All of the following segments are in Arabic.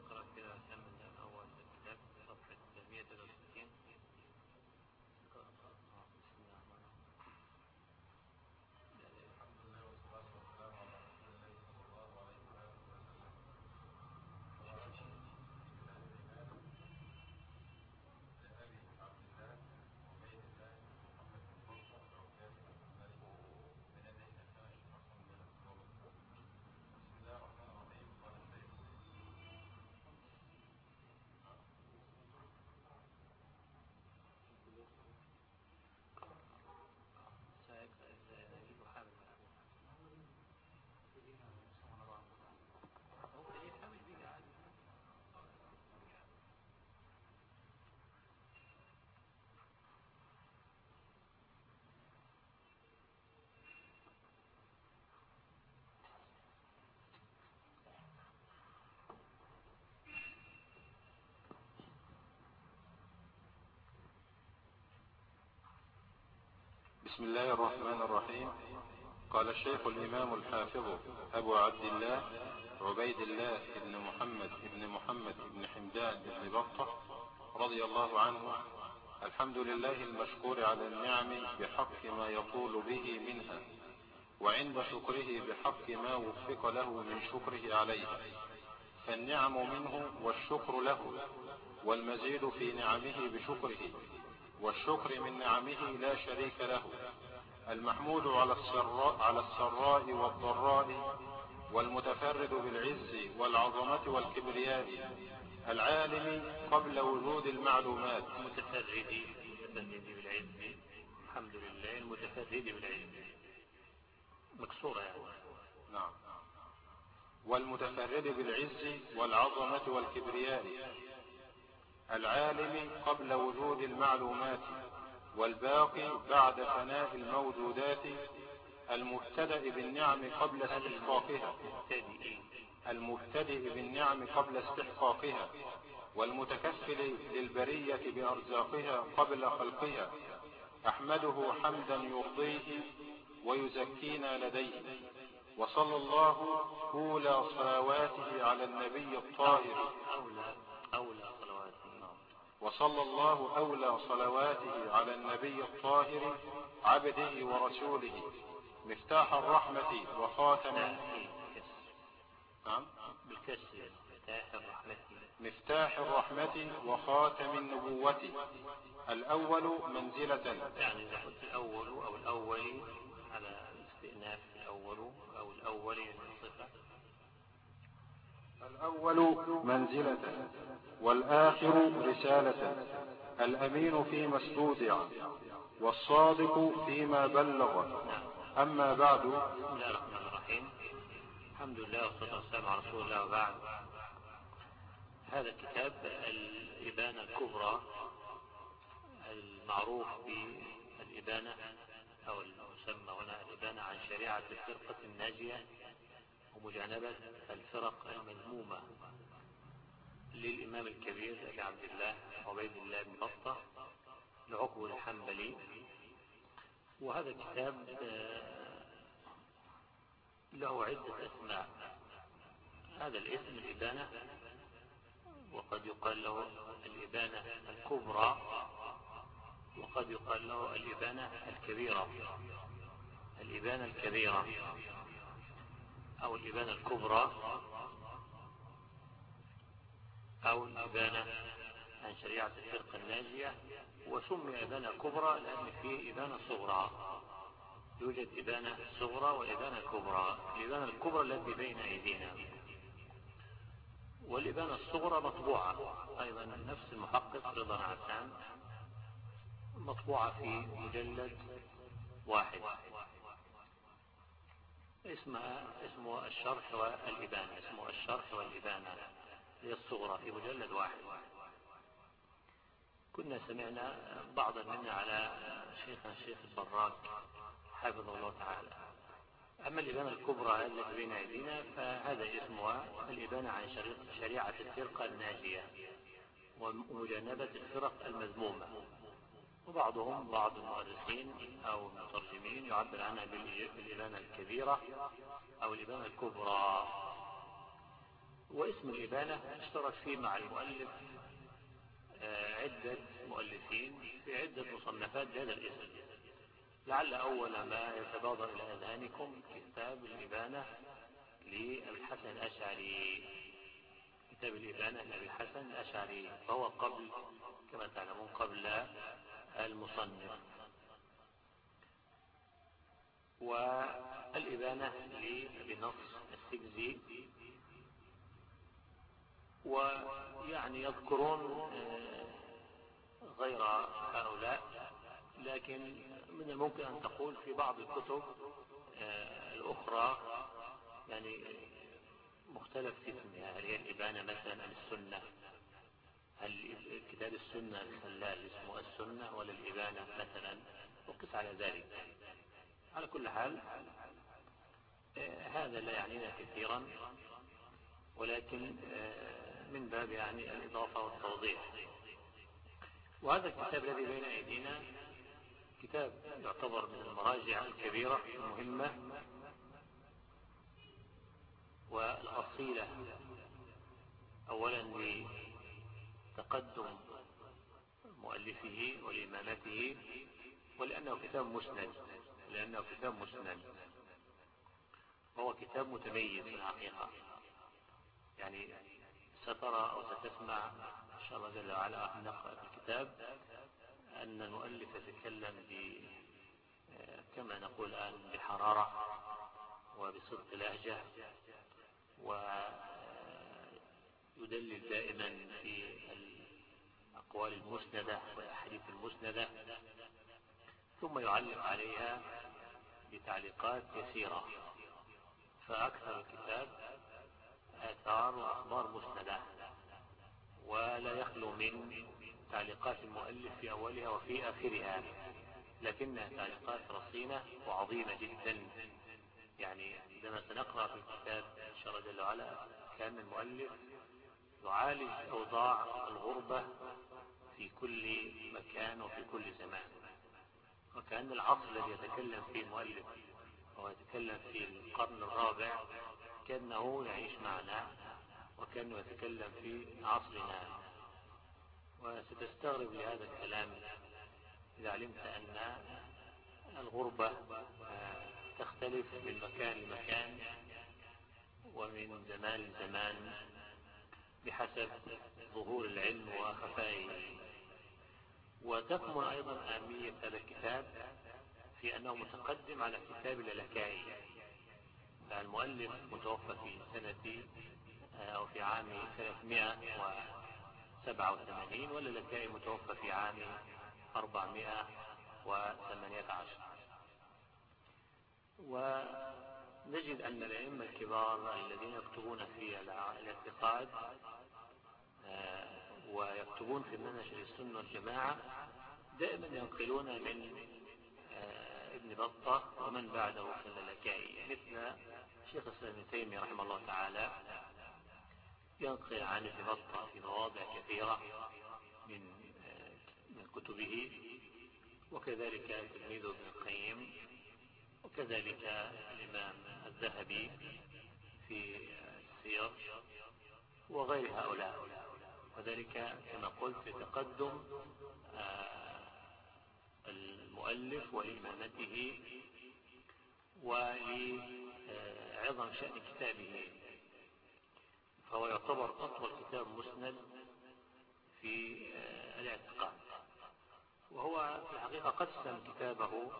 نقرأ كده كم من أول الكتاب صفحة 163. بسم الله الرحمن الرحيم. الحمد لله والصلاة والسلام على رسول الله صلى الله عليه وآله وسلم. كتاب الإيمان لأبي عبد الله وعبيد الله محمد بن بطة وعباد الملك من النبي الثاني رحمه الله. بسم الله الرحمن الرحيم. قال الشيخ بسم الله الرحمن الرحيم. قال الشيخ الإمام الحافظ أبو عبد الله عبيد الله بن محمد بن حمدان بن بطة رضي الله عنه: الحمد لله المشكور على النعم بحق ما يطول به منها، وعند شكره بحق ما وفق له من شكره عليها، فالنعم منه والشكر له، والمزيد في نعمه بشكره، والشكر من نعمه لا شريك له، المحمود على السراء والضراء، والمتفرد بالعز والعظمة والكبرياء، العالم قبل وجود المعلومات. المتفرد بالعز، الحمد لله المتفرد بالعز مكسورة يعني. نعم. والمتفرد بالعز والعظمة والكبرياء، العالم قبل وجود المعلومات، والباقي بعد فناء الموجودات، المبتدئ بالنعم قبل استحقاقها، والمتكفل للبرية بأرزاقها قبل خلقها، أحمده حمدا يرضيه ويزكينا لديه. وصلى الله أولى صلواته على النبي الطاهر على النبي الطاهر عبده ورسوله، مفتاح الرحمة وخاتم مفتاح الرحمة وخاتم النبوة، الأول منزلة. يعني إذا قلت الأول أو الأول على استئناف الأول أو الأول صفة. الأول منزلة، والآخر رسالة، الأمين فيما استودع، والصادق فيما بلغ. أما بعد. بسم الله الرحمن الرحيم. الحمد لله والصلاة والسلام على رسول الله. وبعد، هذا الكتاب الإبانة الكبرى المعروف بالإبانة أو المسمى هنا الإبانة عن شريعة الفرقة الناجية ومجانبة الفرق المذمومة للإمام الكبير أبي عبد الله عبيد الله بن بطة العقبة الحنبلي. وهذا الكتاب له عدة أسماء. هذا الاسم الإبانة، وقد يقال له الإبانة الكبرى، وقد يقال له الإبانة الكبيرة. الإبانة الكبيرة أو الإبانة الكبرى أو الإبانة عن شريعة الفرقة الناجية. وسمي إبانة كبرى لأن فيه إبانة صغرى. يوجد إبانة صغرى وإبانة كبرى. الإبانة الكبرى التي بين أيدينا، والإبانة الصغرى مطبوعة أيضا نفس المحقق رضا عسان، مطبوعة في مجلد واحد اسمه الشرح والإبانة. اسمه الشرح والإبانة هي الصغرى في مجلد واحد. كنا سمعنا بعضا منا على شيخنا الشيخ البراك حفظه الله تعالى. أما الإبانة الكبرى التي بين أيدينا فهذا اسمها الإبانة عن شريعة الفرقة الناجية ومجانبة الفرق المذمومة. وبعض المؤرخين أو المترجمين يعبر عنها بالإبانة الكبيرة أو الإبانة الكبرى. واسم الإبانة اشترك فيه مع المؤلف عدة مؤلفين في عدة مصنفات بهذا الاسم. لعل أول ما يتبادر إلى أذهانكم كتاب الإبانة للحسن الأشعري. كتاب الإبانة لأبي الحسن الأشعري، فهو قبل كما تعلمون قبل المصنف. والإبانة لأبي نصر السجزي، ويعني يذكرون غير هؤلاء، لكن من الممكن أن تقول في بعض الكتب الأخرى يعني مختلف في اسمها، هل هي الإبانة مثلا أم السنة؟ هل كتاب السنة الخلال اسمه السنة ولا الإبانة مثلا؟ وقس على ذلك. على كل حال هذا لا يعنينا كثيرا، ولكن من باب يعني الإضافة والتوضيح. وهذا الكتاب الذي بين أيدينا كتاب يعتبر من المراجع الكبيرة المهمة والأصيلة، أولا لتقدم مؤلفه ولإمامته، ولأنه كتاب مسند، وهو كتاب متميز في الحقيقة. يعني سترى أو ستسمع إن شاء الله جل وعلا أن نقرأ في الكتاب أن المؤلف يتكلم كما نقول الآن بحرارة وبصدق لهجة، ويدلل دائما في الأقوال المسندة والأحاديث المسندة، ثم يعلق عليها بتعليقات يسيرة. فأكثر الكتاب آثار وأخبار مسندة، ولا يخلو من تعليقات المؤلف في أولها وفي آخرها، لكنها تعليقات رصينة وعظيمة جدا. يعني عندما سنقرأ في الكتاب إن شاء الله جل وعلا كان المؤلف يعالج أوضاع الغربة في كل مكان وفي كل زمان، وكأن العصر الذي يتكلم فيه المؤلف وهو يتكلم في القرن الرابع كأنه يعيش معنا، وكأنه يتكلم في عصرنا. وستستغرب لهذا الكلام إذا علمت أن الغربة تختلف من مكان لمكان ومن زمان لزمان بحسب ظهور العلم وخفائه. وتكمن أيضا أهمية هذا الكتاب في أنه متقدم على كتاب اللالكائي. فالمؤلف متوفى في سنة أو في عام 387، واللالكائي متوفى في عام 418. ونجد أن الأئمة الكبار الذين يكتبون في الاعتقاد ويكتبون في منهج السنة والجماعة دائما ينقلون من ابن بطة ومن بعده في اللالكائي، مثل شيخ الإسلام ابن تيمية رحمه الله تعالى ينقل عن ابن بطة في مواضع كثيرة من كتبه، وكذلك تلميذه ابن القيم، وكذلك الإمام الذهبي في السير وغير هؤلاء. وذلك كما قلت يتقدم المؤلف ولإمامته ولعظم شأن كتابه، فهو يعتبر أطول كتاب مسند في الاعتقاد. وهو في الحقيقة قسم كتابه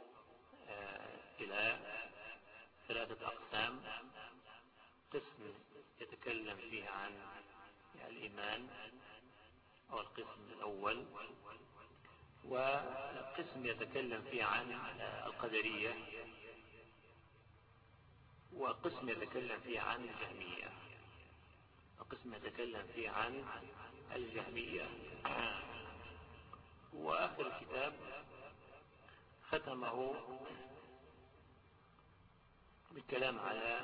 إلى 3 أقسام: قسم يتكلم فيه عن الإيمان أو القسم الأول، وقسم يتكلم فيه عن القدرية، وقسم يتكلم فيه عن الجهمية، وقسم يتكلم فيه عن الجهمية. وآخر الكتاب ختمه بالكلام على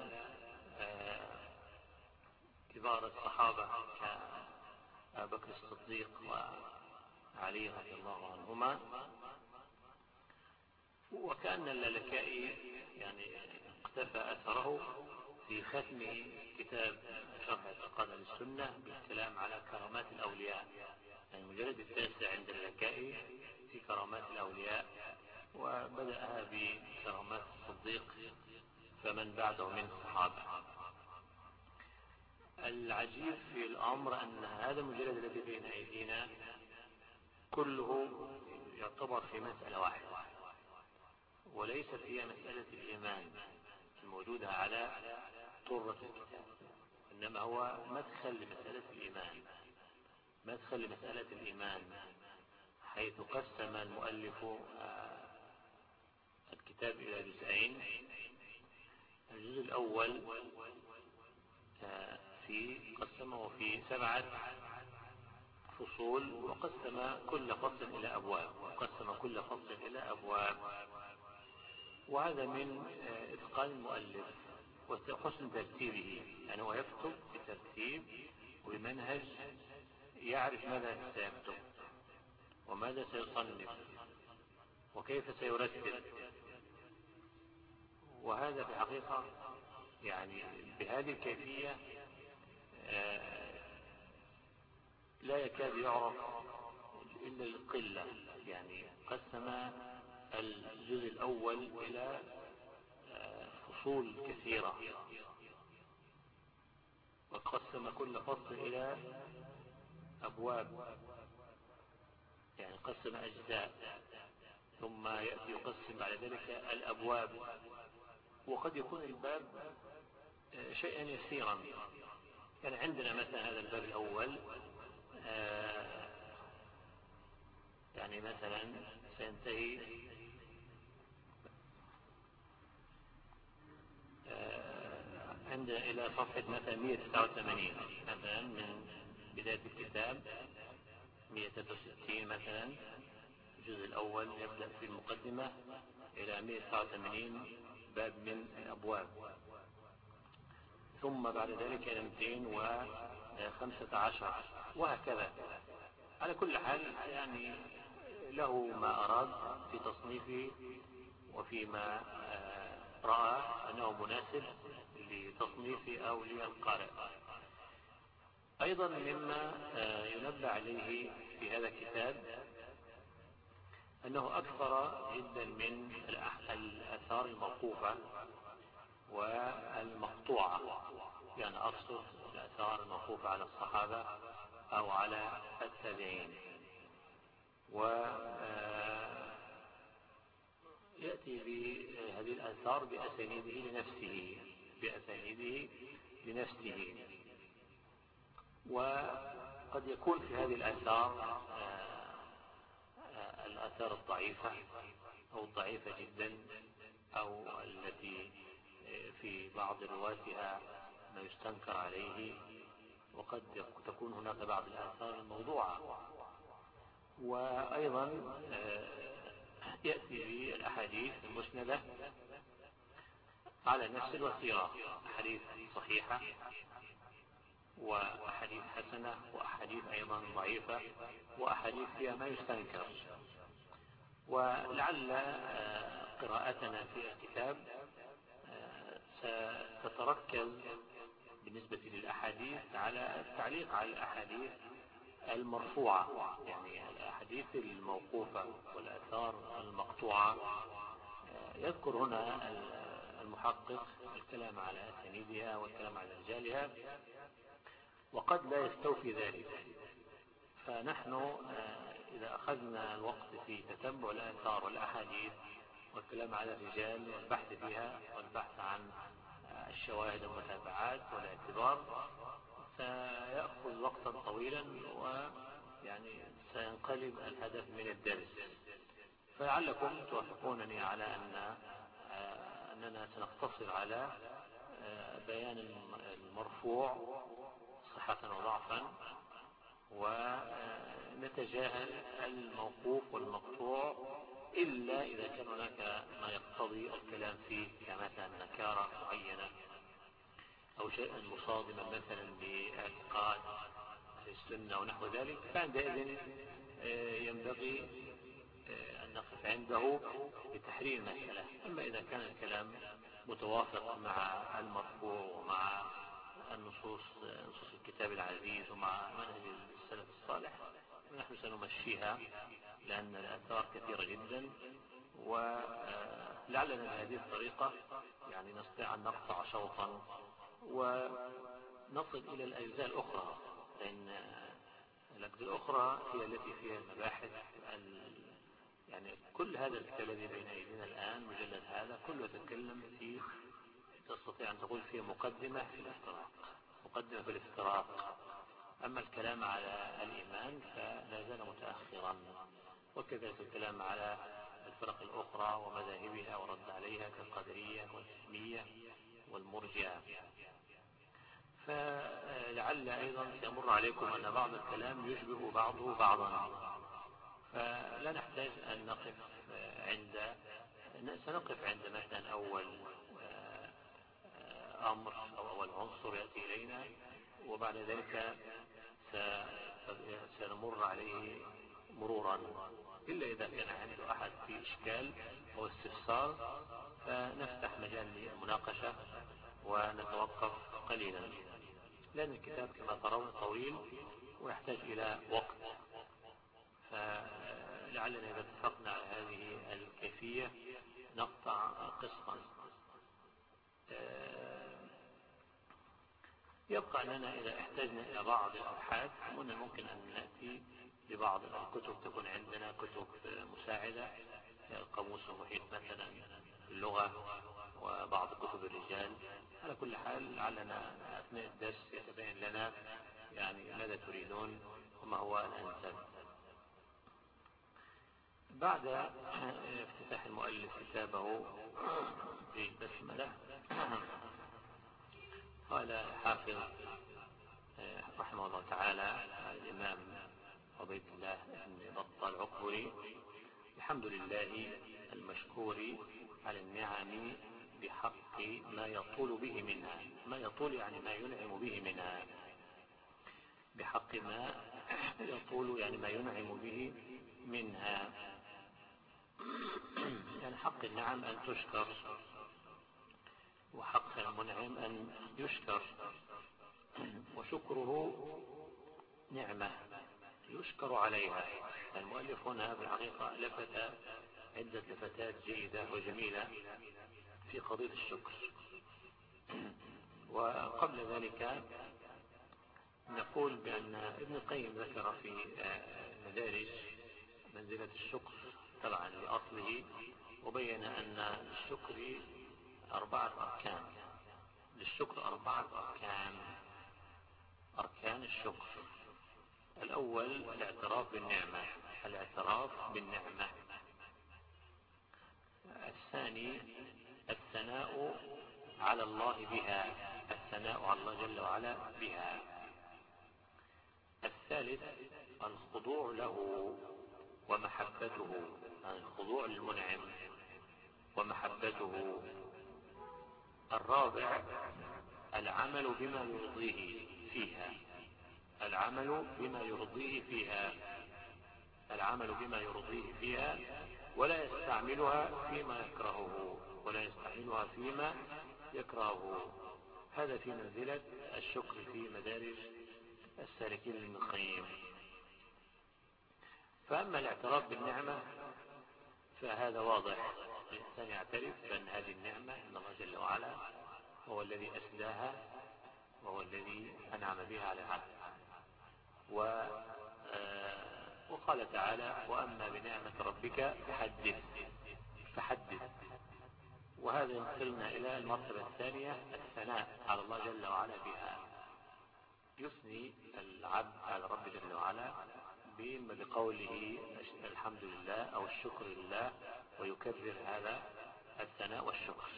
كبار الصحابة كأبي بكر الصديق وعلي رضي الله عنهما. وكأن اللالكائي يعني اقتفى أثره في ختم كتاب شرح اعتقاد أهل السنة بالكلام على كرامات الأولياء، يعني المجلد التاسع عند اللكائي في كرامات الأولياء، وبدأها بكرامات الصديق فمن بعده من الصحابة. العجيب في الأمر أن هذا المجلد الذي بين أيدينا كله يعتبر في مسألة واحدة، وليست هي مسألة الإيمان الموجودة على طرة الكتاب، إنما هو مدخل لمسألة الإيمان، مدخل لمسألة الإيمان، حيث قسم المؤلف الكتاب إلى جزئين. الجزء الأول قسمه في 7 فصول، وقسم كل فصل إلى أبواب، وهذا من إتقان المؤلف وحسن ترتيبه، يعني هو يكتب بترتيب وبمنهج، يعرف ماذا سيكتب وماذا سيصنف وكيف سيرتب. وهذا في حقيقة يعني بهذه الكيفية لا يكاد يعرف إلا القلة. يعني قسم الجزء الأول إلى فصول كثيرة، وقسم كل فصل إلى أبواب، يعني قسم أجزاء، ثم يأتي يقسم بعد ذلك الأبواب، وقد يكون الباب شيئا يسيرا. يعني عندنا مثلا هذا الباب الأول يعني مثلا سينتهي عندنا إلى صفحة مثلا 189 مثلا من بداية الكتاب، 163 مثلا الجزء الأول يبدأ في المقدمة إلى 189 باب من الأبواب، ثم بعد ذلك إلى 215 وهكذا. على كل حال يعني له ما أراد في تصنيفه وفيما رأى أنه مناسب لتصنيفه أو للقارئ. أيضا مما ينبه عليه في هذا الكتاب أنه أكثر جدا من الآثار الموقوفة والمقطوعة، يعني أقصد الآثار الموقوفة على الصحابة أو على التابعين، ويأتي بهذه الآثار بأسانيده لنفسه، وقد يكون في هذه الآثار الآثار الضعيفة أو الضعيفة جدا، أو التي في بعض رواتها ما يستنكر عليه، وقد تكون هناك بعض الآثار الموضوعة. وأيضا يأتي بالأحاديث المسندة على نفس الوسيرة، أحاديث صحيحة وأحاديث حسنة وأحاديث أيضا ضعيفة وأحاديث فيها ما يستنكر. ولعل قراءتنا في الكتاب ستتركز بالنسبة للأحاديث على التعليق على الأحاديث المرفوعة، يعني الأحاديث الموقوفة والآثار المقطوعة. يذكر هنا المحقق الكلام على أسانيدها والكلام على رجالها، وقد لا يستوفي ذلك. فنحن إذا أخذنا الوقت في تتبع الآثار والأحاديث والكلام على الرجال والبحث فيها والبحث عن الشواهد والمتابعات والاعتبار، سيأخذ وقتا طويلا، ويعني سينقلب الهدف من الدرس. فلعلكم توافقونني على أننا سنقتصر على بيان المرفوع صحة وضعفا، ونتجاهل الموقوف والمقطوع إلا إذا كان هناك ما يقتضي الكلام فيه، كمثلا نكارة معينة أو شيئا مصادما مثلا لاعتقاد السنة ونحو ذلك، فعندئذ ينبغي أن نقف عنده لتحرير المسألة. أما إذا كان الكلام متوافق مع المرفوع ومع نصوص الكتاب العزيز ومع منهج السلف الصالح، ونحن سنمشيها لأن الآثار كثيرة جدا، ولعلنا بهذه الطريقة يعني نستطيع أن نقطع شوطا ونصل إلى الأجزاء الأخرى، لأن الأجزاء الأخرى هي التي فيها المباحث. يعني كل هذا الكتاب الذي بين أيدينا الآن مجلد هذا كله يتكلم فيه، تستطيع أن تقول فيه مقدمة في الافتراق. أما الكلام على الإيمان فلا زال متأخرا، وكذلك الكلام على الفرق الأخرى ومذاهبها ورد عليها كالقدرية والجهمية والمرجئة. فلعل أيضا سيمر عليكم أن بعض الكلام يشبه بعضه بعضا، فلا نحتاج أن سنقف عند مثلا أول أمر أو أول عنصر يأتي إلينا، وبعد ذلك سنمر عليه مرورا، إلا إذا كان عنده أحد في إشكال أو استفسار فنفتح مجال للمناقشة ونتوقف قليلا، لأن الكتاب كما ترون طويل ويحتاج إلى وقت. فلعلنا إذا اتفقنا على هذه الكيفية نقطع قسطا. يبقى أننا إذا احتاجنا إلى بعض الأبحاث هنا ممكن أن نأتي ببعض الكتب تكون عندنا كتب مساعدة، القاموس المحيط مثلا اللغة وبعض كتب الرجال. على كل حال لعلنا أثناء الدرس يتبين لنا يعني ماذا تريدون وما هو الأنسب. بعد افتتاح المؤلف كتابه بالبسملة قال حافظ رحمه الله تعالى الإمام عبيد الله بن بطة العقبري: الحمد لله المشكور على النعم بحق ما يطول به منها. ما يطول يعني ما ينعم به منها، بحق ما يطول يعني ما ينعم به منها. يعني حق النعم أن تشكر، وحق المنعم أن يشكر، وشكره نعمة يشكر عليها. المؤلف هنا بالحقيقة لفت عدة لفتات جيدة وجميلة في قضية الشكر. وقبل ذلك نقول بأن ابن القيم ذكر في مدارج منزلة الشكر تبعا لأصله، وبين أن الشكر 4 أركان. للشكر 4 أركان. أركان الشكر: الأول الاعتراف بالنعمة، الثاني الثناء على الله بها، الثناء على الله جل وعلا بها. الثالث الخضوع له ومحبته، الخضوع للمنعم ومحبته. الرابع العمل بما يرضيه فيها، ولا يستعملها فيما يكرهه. هذا في منزلة الشكر في مدارج السالكين لابن القيم. فأما الاعتراف بالنعمة فهذا واضح، الإنسان يعترف بأن هذه النعمة من الله جل وعلا هو الذي أسداها وهو الذي أنعم بها على العبد. وقال تعالى: وأما بنعمة ربك فحدث. وهذا ينقلنا إلى المرتبة الثانية، الثناء على الله جل وعلا بها. يثني العبد على رب جل وعلا بقوله الحمد لله أو الشكر لله، ويكرر هذا الثناء والشكر.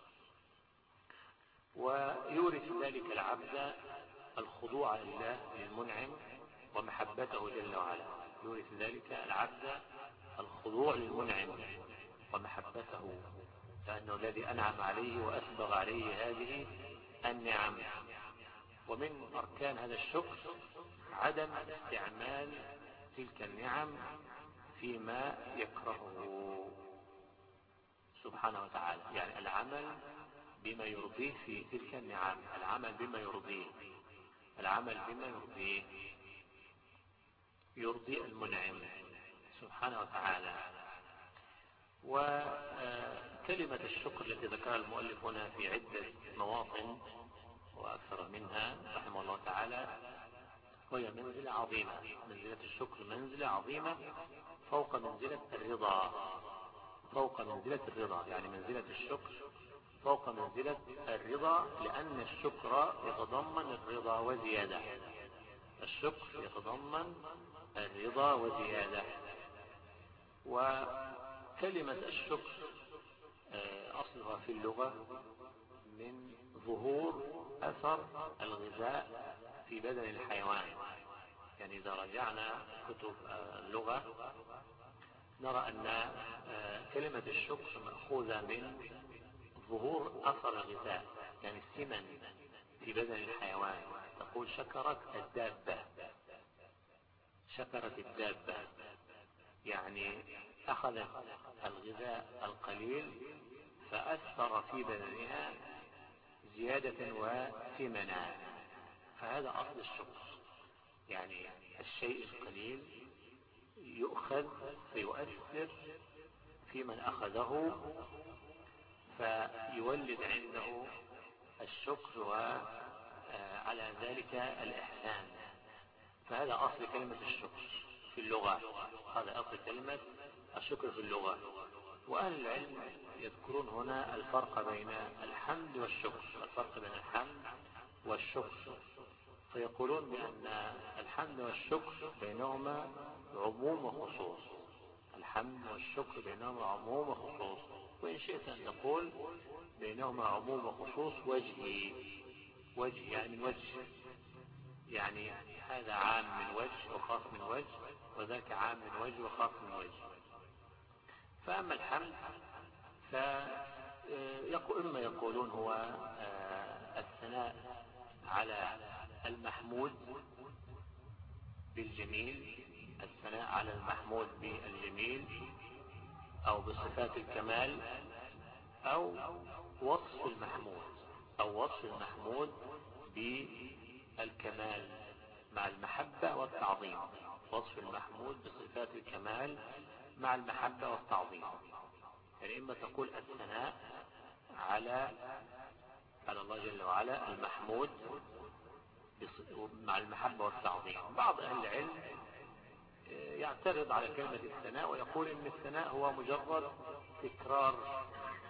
ويورث ذلك العبد الخضوع لله للمنعم ومحبته جل وعلا. يورث ذلك العبد الخضوع للمنعم ومحبته، لأنه الذي أنعم عليه وأسبغ عليه هذه النعم. ومن أركان هذا الشكر عدم استعمال تلك النعم فيما يكرهه سبحانه وتعالى، يعني العمل بما يرضيه في تلك النعم، العمل بما يرضيه، العمل بما يرضيه، يرضي المنعم سبحانه وتعالى. وكلمة الشكر التي ذكرها المؤلف هنا في عدة مواطن وأكثر منها رحمه الله تعالى، وهي منزلة عظيمة. منزلة الشكر منزلة عظيمة فوق منزلة الرضا، فوق منزلة الرضا، يعني منزلة الشكر فوق منزلة الرضا، لأن الشكر يتضمن الرضا وزيادة. الشكر يتضمن الرضا وزيادة. وكلمة الشكر أصلها في اللغة من ظهور أثر الغذاء في بدن الحيوان. يعني إذا رجعنا كتب اللغة نرى أن كلمة الشكر مأخوذة من ظهور أثر الغذاء، يعني السمن في بدن الحيوان. تقول شكرت الدابة، شكرت الدابة، يعني أخذت الغذاء القليل فأثر في بدنها زيادة وثمنا. فهذا أصل الشكر، يعني الشيء القليل يؤخذ فيؤثر في من أخذه فيولد عنده الشكر وعلى ذلك الإحسان. فهذا أصل كلمة الشكر في اللغة، هذا أصل كلمة الشكر في اللغة. وأهل العلم يذكرون هنا الفرق بين الحمد والشكر، الفرق بين الحمد والشكر، فيقولون بأن الحمد والشكر بينهما عموم وخصوص. الحمد والشكر بينهما عموم وخصوص، وإن شئت أن تقول بينهما عموم وخصوص وجهي، وجه يعني من وجه، يعني هذا عام من وجه وخاص من وجه، وذاك عام من وجه وخاص من وجه. فأما الحمد إما يقولون هو الثناء على المحمود بالجميل، الثناء على المحمود بالجميل أو بصفات الكمال، أو وصف المحمود، أو وصف المحمود بالكمال مع المحبة والتعظيم، وصف المحمود بصفات الكمال مع المحبة والتعظيم. يعني إما تقول الثناء على الله جل وعلا المحمود مع المحبة والتعظيم. بعض أهل العلم يعترض على كلمة الثناء ويقول إن الثناء هو مجرد تكرار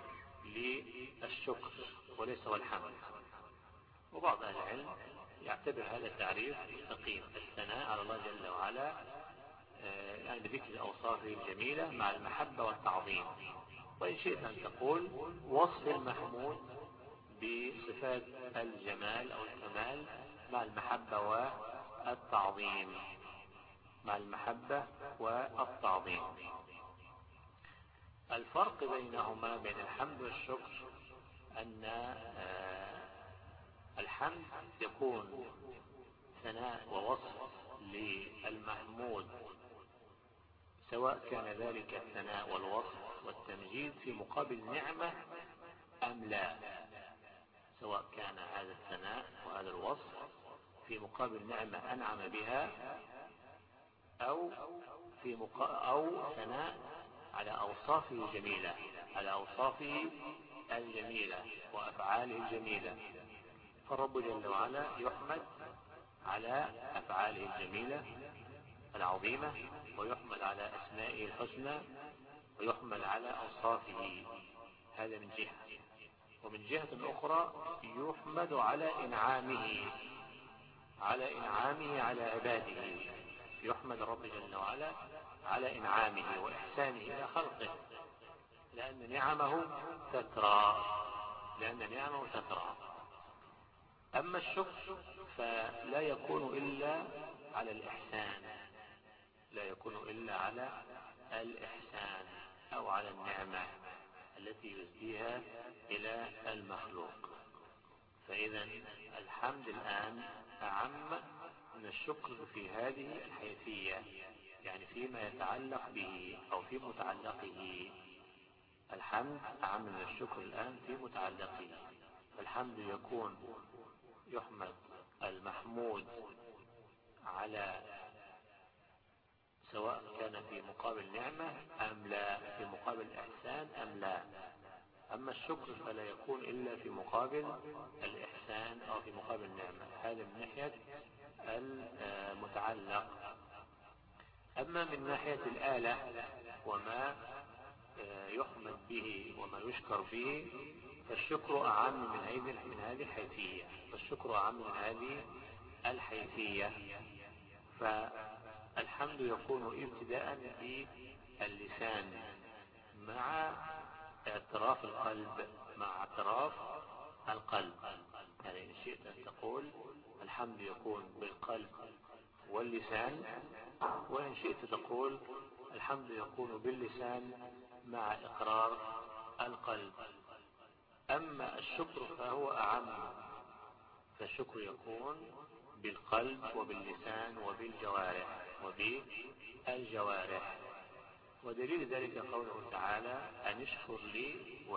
للشكر وليس هو الحمد. وبعض أهل العلم يعتبر هذا التعريف مستقيم، الثناء على الله جل وعلا يعني بذكر أوصافه الجميلة مع المحبة والتعظيم. وإن شئت أن تقول وصف المحمود بصفات الجمال أو الكمال مع المحبة والتعظيم، مع المحبة والتعظيم. الفرق بينهما بين الحمد والشكر أن الحمد يكون ثناء ووصف للمحمود، سواء كان ذلك الثناء والوصف والتمجيد في مقابل نعمة أم لا، سواء كان هذا الثناء وهذا الوصف في مقابل نعمة أنعم بها أو ثناء على أوصافه الجميلة، على أوصافه الجميلة وأفعاله الجميلة. فالرب جل وعلا يحمد على أفعاله الجميلة العظيمة، ويحمد على أسمائه الحسنى، ويحمد على أوصافه. هذا من جهة. ومن جهة أخرى يحمد على إنعامه، على عباده. يحمد الرب جل وعلا على إنعامه وإحسانه إلى خلقه، لأن نعمه تترى، أما الشكر فلا يكون إلا على الإحسان، لا يكون إلا على الإحسان أو على النعمة التي يزديها إلى المخلوق. فإذا الحمد الآن أعم من الشكر في هذه الحيثية، يعني فيما يتعلق به أو في متعلقه. الحمد أعم من الشكر الآن في متعلقه. الحمد يحمد المحمود على سواء كان في مقابل نعمة أم لا، في مقابل إحسان أم لا. أما الشكر فلا يكون إلا في مقابل الإحسان أو في مقابل النعمة. هذا من ناحية المتعلق. أما من ناحية الآلة وما يحمد به وما يشكر به فالشكر أعم من هذه الحيثية، فالشكر أعم من هذه الحيثية. فالحمد يكون ابتداء باللسان مع اعتراف القلب. يعني إن شئت أن تقول الحمد يكون بالقلب واللسان، وإن شئت تقول الحمد يكون باللسان مع إقرار القلب. أما الشكر فهو أعم، فالشكر يكون بالقلب وباللسان وبالجوارح. ودليل ذلك قوله تعالى أن اشكر لي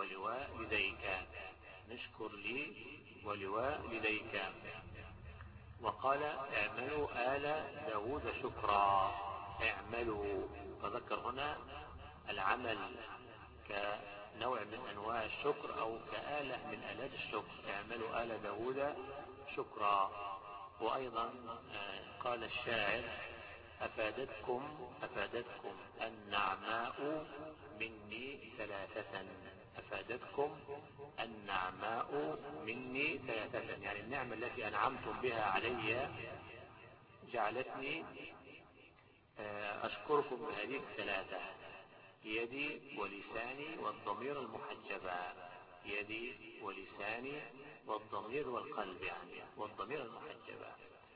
ولوالديك. وقال اعملوا آل داود شكرا. اعملوا، فذكر هنا العمل كنوع من أنواع الشكر أو كآلة من آلات الشكر. اعملوا آل داود شكرا. وأيضا قال الشاعر أفادتكم النعماء مني ثلاثة. أفادتكم النعماء مني ثلاثة، يعني النعمة التي أنعمتم بها علي جعلتني أشكركم بهذه الثلاثة: يدي ولساني والضمير المحجبة. يدي ولساني والضمير والقلب، يعني والضمير المحجبة.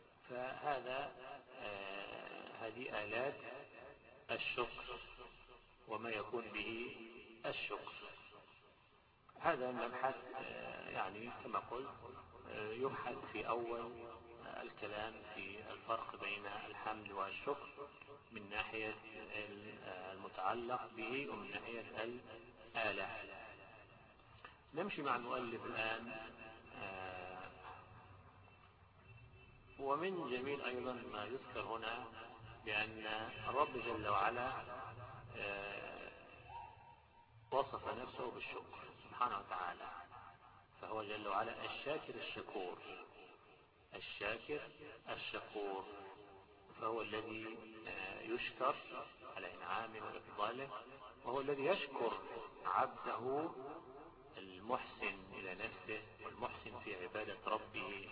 هذه آلات الشكر وما يكون به الشكر. هذا المبحث يعني كما قلت يبحث في أول الكلام في الفرق بين الحمد والشكر من ناحية المتعلق به ومن ناحية الآلة. نمشي مع المؤلف الآن. ومن جميل أيضا ما يذكر هنا بأن الرب جل وعلا وصف نفسه بالشكر سبحانه وتعالى، فهو جل وعلا الشاكر الشكور. فهو الذي يشكر على إنعامه وإفضاله، وهو الذي يشكر عبده المحسن إلى نفسه والمحسن في عبادة ربه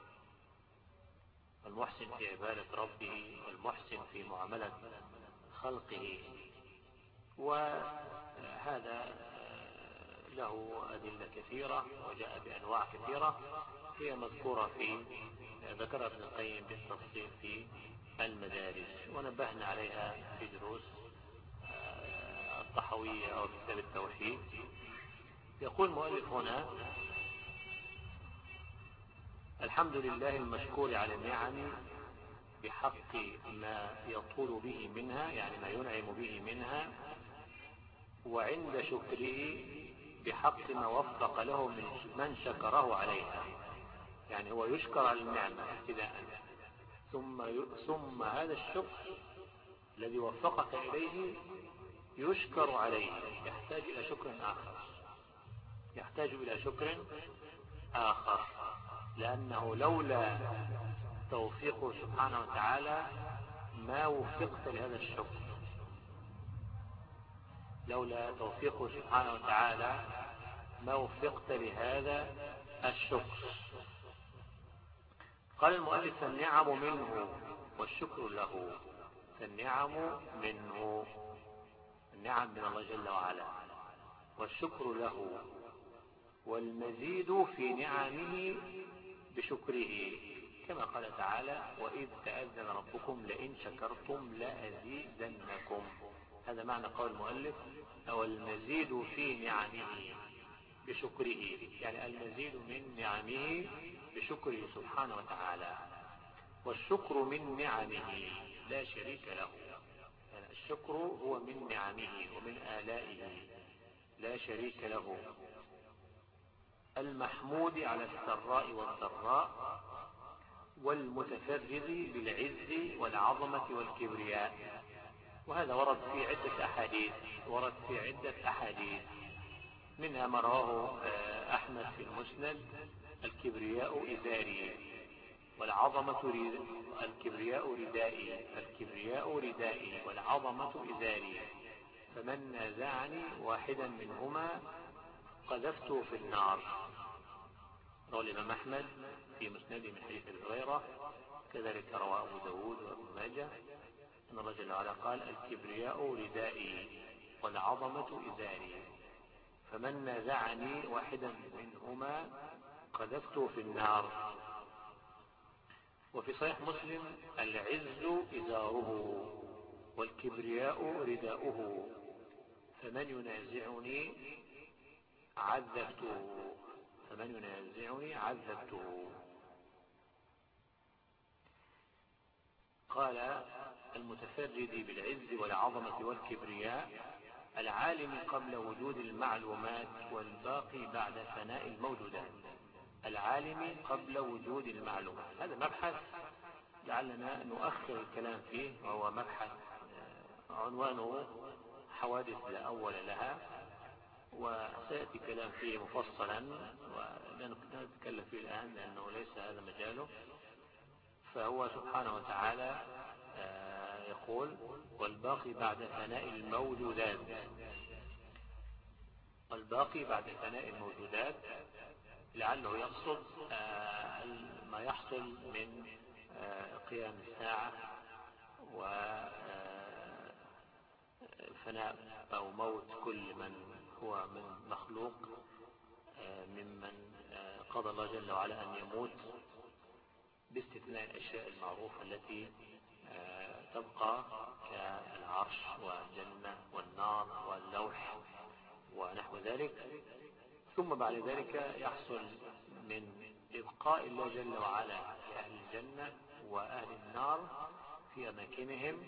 والمحسن في معاملة خلقه. وهذا له أدلة كثيرة وجاء بأنواع كثيرة هي مذكورة ذكرها ابن القيم بالتفصيل في المدارج، ونبهنا عليها في دروس الطحوية أو كتاب التوحيد. يقول المؤلف هنا: الحمد لله المشكور على النعم بحق ما يطول به منها، يعني ما ينعم به منها، وعند شكره بحق ما وفق له من شكره عليها. يعني هو يشكر على النعمة ابتداء، ثم هذا الشكر الذي وفقك إليه يشكر عليه، يحتاج إلى شكر آخر، لأنه لولا توفيقه سبحانه وتعالى ما وفقت لهذا الشكر. لولا توفيقه سبحانه وتعالى ما وفقت لهذا الشكر. قال المؤلف: فالنعم منه والشكر له. فالنعم منه، النعم من الله جل وعلا، والشكر له، والمزيد في نعمه بشكره، كما قال تعالى: وإذ تأذن ربكم لئن شكرتم لأزيدنكم. هذا معنى قول المؤلف: والمزيد في نعمه بشكره، يعني المزيد من نعمه بشكره سبحانه وتعالى. والشكر من نعمه لا شريك له، يعني الشكر هو من نعمه ومن آلائه لا شريك له. المحمود على السراء والضراء والمتفرد بالعز والعظمة والكبرياء. وهذا ورد في عدة أحاديث منها ما رواه أحمد في المسند: الكبرياء إزاري والعظمة الكبرياء ردائي والعظمة إزاري، فمن نازعني واحدا منهما قذفته في النار. رواه الإمام أحمد في مسنده من حديث أبي هريرة، كذلك رواه أبو داود وابن ماجه أن الله جل وعلا قال: الكبرياء ردائي والعظمة إزاري، فمن نازعني واحدا منهما قذفته في النار. وفي صحيح مسلم: العز إزاره والكبرياء رداؤه، فمن ينازعني عذبته. قال: المتفرد بالعز والعظمة والكبرياء العالم قبل وجود المعلومات والباقي بعد فناء الموجودات. العالم قبل وجود المعلومات، هذا مبحث لعلنا نؤخر الكلام فيه، وهو مبحث عنوانه حوادث لا أول لها، وسيأتي كلام فيه مفصلا ولا نتكلم فيه الآن لأنه ليس هذا مجاله. فهو سبحانه وتعالى يقول: والباقي بعد فناء الموجودات. والباقي بعد فناء الموجودات لعله يقصد ما يحصل من قيام الساعة وفناء أو موت كل من هو من مخلوق ممن قضى الله جل وعلا أن يموت، باستثناء الأشياء المعروفة التي تبقى كالعرش والجنة والنار واللوح ونحو ذلك. ثم بعد ذلك يحصل من إبقاء الله جل وعلا لأهل الجنة وأهل النار في أماكنهم،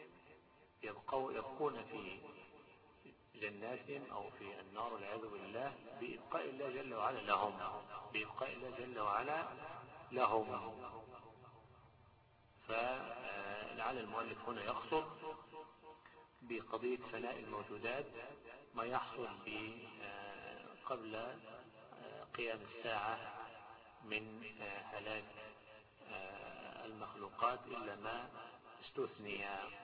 يبقون في جناتهم أو في النار والعياذ بالله بإبقاء الله جل وعلا لهم. فلعل المؤلف هنا يقصد بقضية فناء الموجودات ما يحصل قبل قيام الساعة من هلاك المخلوقات إلا ما استثني.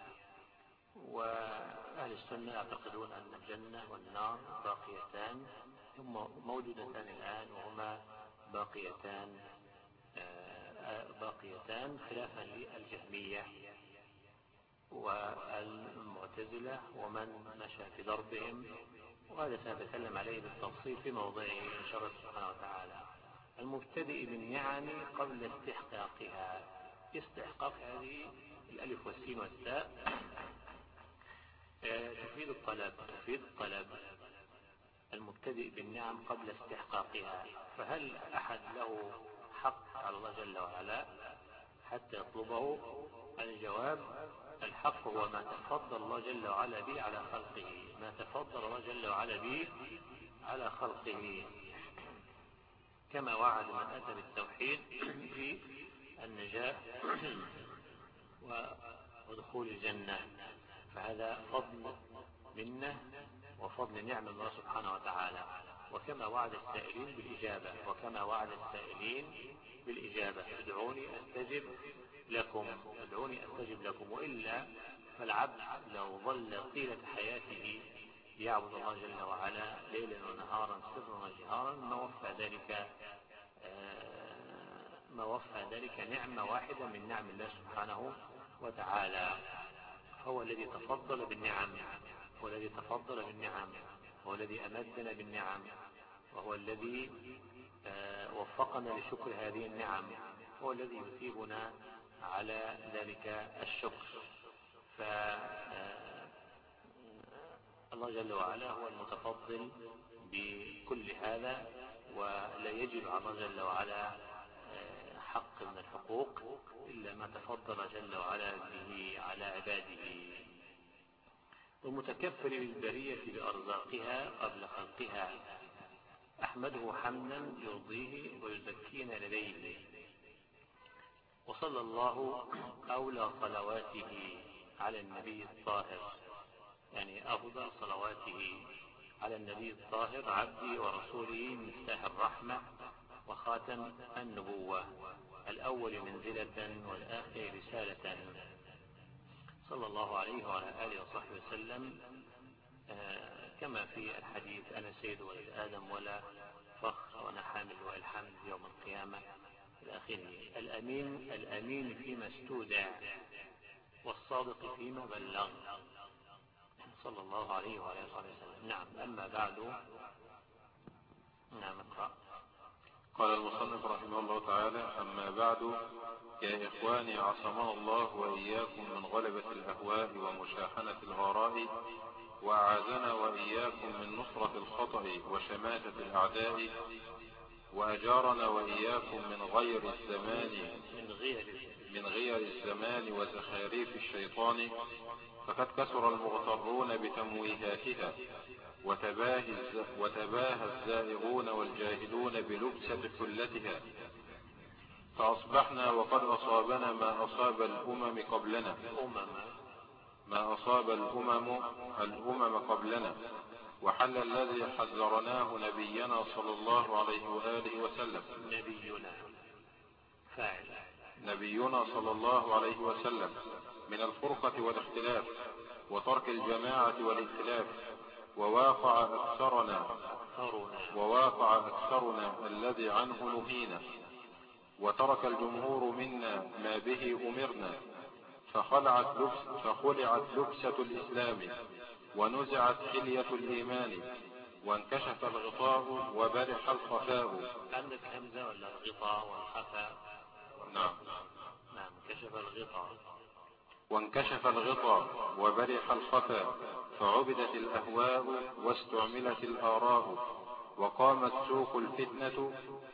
وأهل السنة يعتقدون أن الجنة والنار باقيتان، ثم موجودتان الآن، وهما باقيتان خلافا للجهمية والمعتزلة ومن مشى في ضربهم، وهذا سنتكلم عليه بالتفصيل في موضعه إن شاء الله سبحانه وتعالى. المبتدئ بالنعم قبل استحقاقها. استحقاق هذه الألف والسين والتاء تفيد الطلب. المبتدئ بالنعم قبل استحقاقها، فهل أحد له حق على الله جل وعلا حتى يطلبه؟ الجواب: الحق هو ما تفضل الله جل وعلا به على خلقه، كما وعد من أتى بالتوحيد في النجاة ودخول الجنة. فهذا فضل منه وفضل نعم الله سبحانه وتعالى. وكما وعد السائلين بالإجابة: ادعوني أستجب لكم. وإلا فالعبد لو ظل طيلة حياته يعبد الله جل وعلا ليلا ونهارا سرا وجهارا ما وفى ذلك نعمة واحدة من نعم الله سبحانه وتعالى. هو الذي تفضل بالنعم، هو الذي أمدنا بالنعم، وهو الذي وفقنا لشكر هذه النعم، هو الذي يثيبنا على ذلك الشكر. فالله جل وعلا هو المتفضل بكل هذا، ولا يجب على الله جل وعلا حق من الحقوق إلا ما تفضل جل وعلا به على عباده. والمتكفل بالبرية بأرزاقها قبل خلقها. أحمده حمدا يرضيه ويزكينا لديه. وصلى الله أولى صلواته على النبي الطاهر، يعني أفضل صلواته على النبي الطاهر عبدي ورسوله مفتاح الرحمة وخاتم النبوة، الأول منزلة والآخر رسالة، صلى الله عليه وعلى آله وصحبه وسلم، كما في الحديث: أنا سيد ولد آدم ولا فخر، وأنا حامل والحمد يوم القيامة إلى آخره. الأمين فيما استودع، والصادق فيما بلغ، صلى الله عليه وعلى آله وسلم. نعم. أما بعد، نعم اقرأ. قال المصنف رحمه الله تعالى: أما بعد، يا إخواني عصمنا الله وإياكم من غلبة الأهواء ومشاحنة الآراء، وأعاذنا وإياكم من نصرة الخطأ وشماتة الأعداء، وأجارنا وإياكم من غير الزمان وزخاريف الشيطان، فقد كثر المغترون بتمويهاتها، وتباهى الزائغون والجاهلون بلبسة حلتها، فأصبحنا وقد أصابنا ما أصاب الأمم قبلنا، وحل الذي حذرناه نبينا صلى الله عليه وآله وسلم. نبينا صلى الله عليه وسلم من الفرقة والاختلاف وترك الجماعة والائتلاف، وواقع أكثرنا الذي عنه نهينا، وترك الجمهور منا ما به أمرنا، فخلعت لبسة الإسلام، ونزعت حلية الإيمان، وانكشف الغطاء وبرح الخفاء. عندك همزة ولا الغطاء والخفاء؟ نعم. وانكشف الغطاء وبرح الخفاء، فعبدت الأهواء واستعملت الآراء، وقامت سوق الفتنة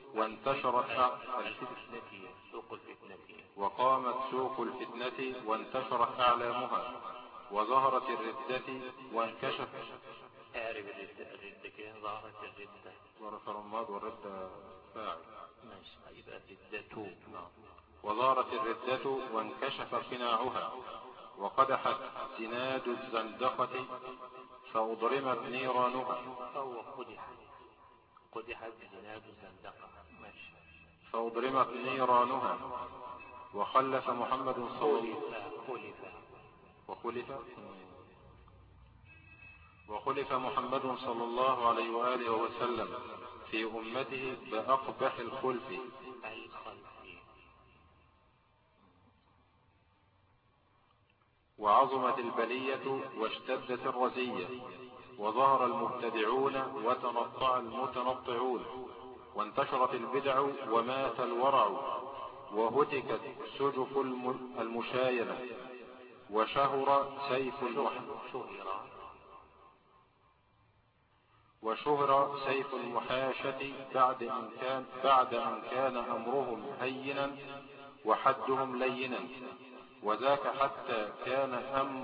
وانتشرت أعلامها، وظهرت الردة وانكشف. اعرف الردة كده. ظهرت الردة، ظهرت الرماد والردة فاعل. ماشي، يبقى الردة. وظهرت الردة وانكشف قناعها، وقدحت سناد الزندقة، فأضرمت نيرانها. قدحت سناد الزندقة. ماشي. فأضرمت نيرانها، وخلف محمد وخلف محمد صلى الله عليه وآله وسلم في أمته بأقبح الخلف. وعظمت البلية واشتدت الرزية، وظهر المبتدعون وتنطع المتنطعون، وانتشرت البدع ومات الورع، وهتكت سجف المشاينة، وشهر سيف المحاشة بعد أن كان أمرهم هينا وحدهم لينا، وذاك حتى كان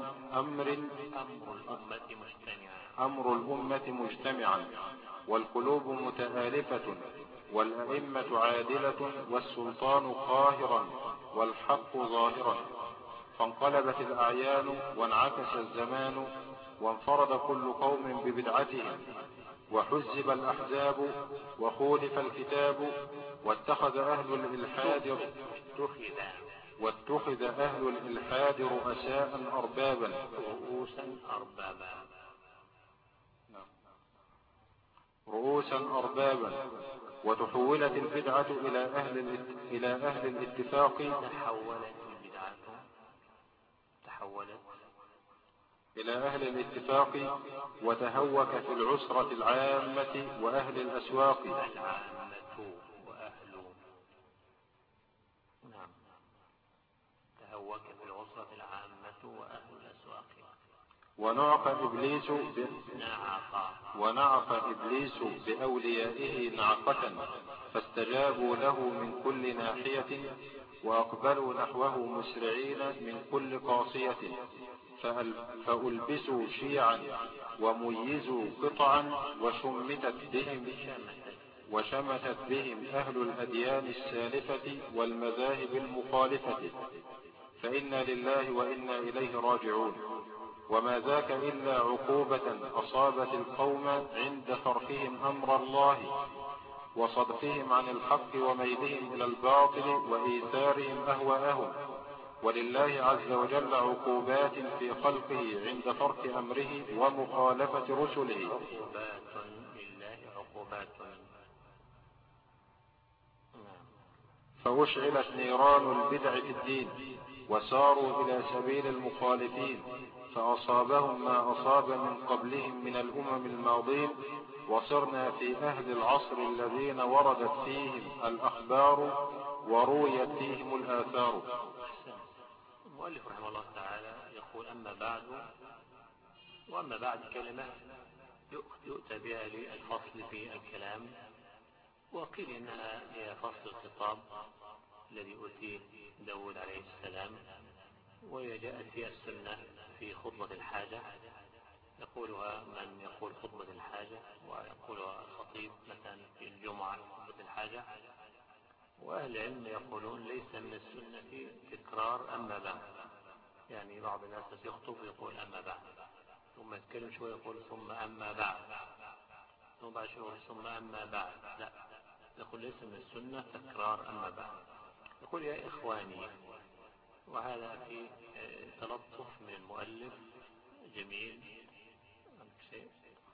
أمر الأمة مجتمعا، والقلوب متآلفة، والأئمة عادلة، والسلطان قاهرا، والحق ظاهرا، فانقلبت الأعيان وانعكس الزمان، وانفرد كل قوم ببدعتهم، وحزب الأحزاب، وخولف الكتاب، واتخذ أهل الإلحاد رؤوسا أربابا، وتحولت البدعة إلى أهل الاتفاق. إلى أهل الاتفاق، وتهوك في العسرة العامة وأهل الأسواق. ونعق إبليس بأوليائه نعقة، فاستجابوا له من كل ناحية، وأقبلوا نحوه مسرعين من كل قاصية، فألبسوا شيعا وميزوا قطعا، وشمتت بهم وشمتت بهم أهل الأديان السالفة والمذاهب المخالفة، فإنا لله وإنا إليه راجعون. وما ذاك إلا عقوبة أصابت القوم عند تركهم أمر الله وصدفهم عن الحق وميلهم إلى الباطل وإيثارهم أهواءهم. ولله عز وجل عقوبات في خلقه عند ترك أمره ومخالفة رسله. عقوبات لله عقوبات. فأشعلت نيران البدع في الدين وساروا إلى سبيل المخالفين، فأصابهم ما أصاب من قبلهم من الأمم الماضين، وصرنا في أهل العصر الذين وردت فيهم الأخبار ورويت فيهم الآثار. المؤلف رحمه الله تعالى يقول: أما بعد. وأما بعد كلمة يؤتى بها للفصل في الكلام، وقيل إنها هي فصل الخطاب الذي أوتيه داود عليه السلام، وهي جاءت فيها السنة في خطبة الحاجة، يقولها من يقول خطبة الحاجة، ويقولها الخطيب مثلا في الجمعة خطبة الحاجة. وأهل العلم يقولون ليس من السنة تكرار أما بعد، يعني بعض الناس يخطب يقول أما بعد، ثم يتكلم شوية يقول ثم أما بعد، ثم بعد شوية ثم أما بعد. لا، يقول ليس من السنة تكرار أما بعد. يقول: يا إخواني. وهذا في تلطف من المؤلف جميل. شيء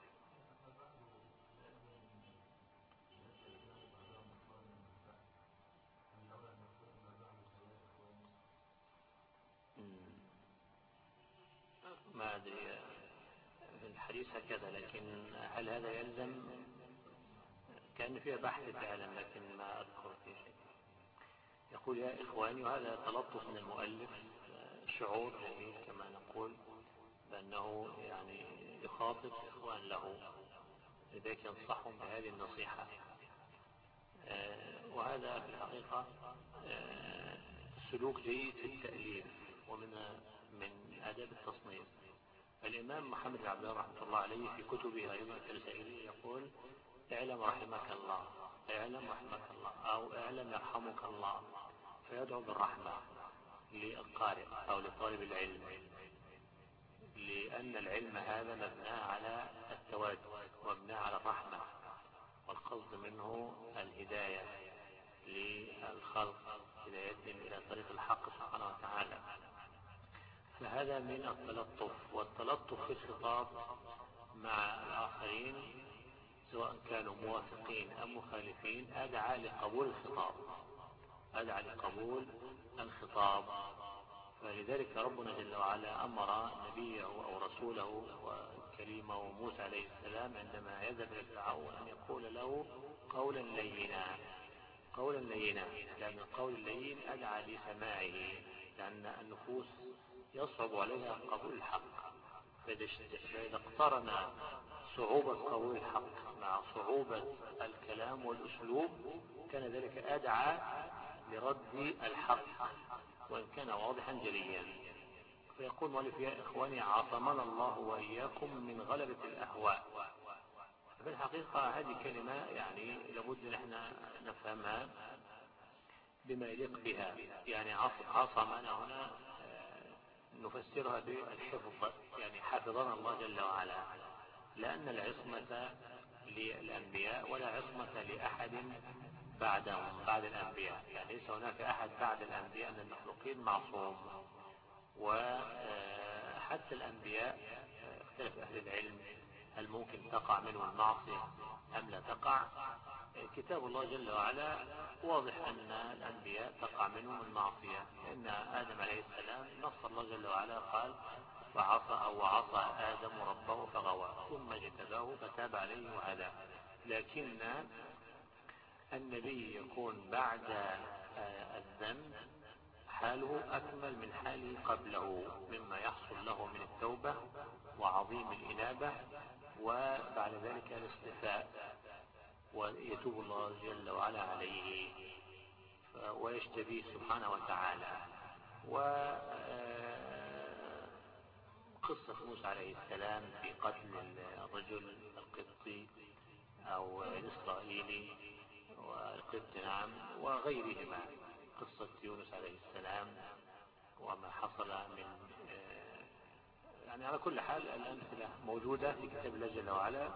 ما أدري في الحديث هكذا، لكن هل هذا يلزم؟ كان فيها بحث فعلا لكن ما أذكر فيه شيء. يقول: يا إخواني. وهذا تلطف من المؤلف، شعور جميل كما نقول بأنه يعني يخاطب إخوان له، لذلك ينصحهم بهذه النصيحة. وهذا في الحقيقة سلوك جيد في التأليف ومن آداب التصنيف. الإمام محمد بن عبد الله رحمة الله عليه في كتبه أيضا الرسائلية يقول: اعلم رحمك الله، اعلم رحمك الله، أو اعلم يرحمك الله، فيدعو بالرحمة للقارئ أو لطالب العلم، لأن العلم هذا مبنى على التواد ومبنى على الرحمة، والقصد منه الهداية للخلق، هدايتهم إلى طريق الحق سبحانه وتعالى. فهذا من التلطف، والتلطف في الخطاب مع الآخرين سواء كانوا موافقين أم مخالفين أدعى لقبول الخطاب، أدعى لقبول الخطاب. فلذلك ربنا جل وعلا أمر نبيه أو رسوله وكليمه موسى عليه السلام عندما يذهب إلى فرعون أن يقول له قولا لينا، قولا لينا، لأن القول اللين أدعى لسماعه، لأن النفوس يصعب عليها قبول الحق. فإذا اقترن صعوبة قبول الحق مع صعوبة الكلام والأسلوب كان ذلك أدعى لرد الحق وإن كان واضحا جليا. فيقول مؤلف: يا إخواني عصمنا الله وإياكم من غلبة الأهواء. في الحقيقة هذه كلمة يعني لابد أن احنا نفهمها بما يليق بها. يعني عصمنا هنا نفسرها بالحفظ، يعني حفظنا الله جل وعلا، لأن العصمة للأنبياء ولا عصمة لأحد بعدهم بعد الأنبياء، يعني ليس هناك أحد بعد الأنبياء من المخلوقين معصوم. وحتى الأنبياء اختلف أهل العلم هل ممكن تقع منهم المعصية أم لا تقع. كتاب الله جل وعلا واضح أن الأنبياء تقع منهم المعصية، لأن آدم عليه السلام نص الله جل وعلا قال: وعصى آدم ربه فغوى ثم اجتباه فتاب عليه وهداه. لكن النبي يكون بعد الذنب حاله أكمل من حاله قبله، مما يحصل له من التوبة وعظيم الإنابة، وبعد ذلك الاصطفاء، ويتوب الله جل وعلا عليه ويجتبيه سبحانه وتعالى. وقصة موسى عليه السلام في قتل الرجل القبطي أو الإسرائيلي والقبط نعم وغيرهما، قصة يونس عليه السلام وما حصل من يعني على كل حال الأمثلة موجودة في كتاب الله جل وعلا.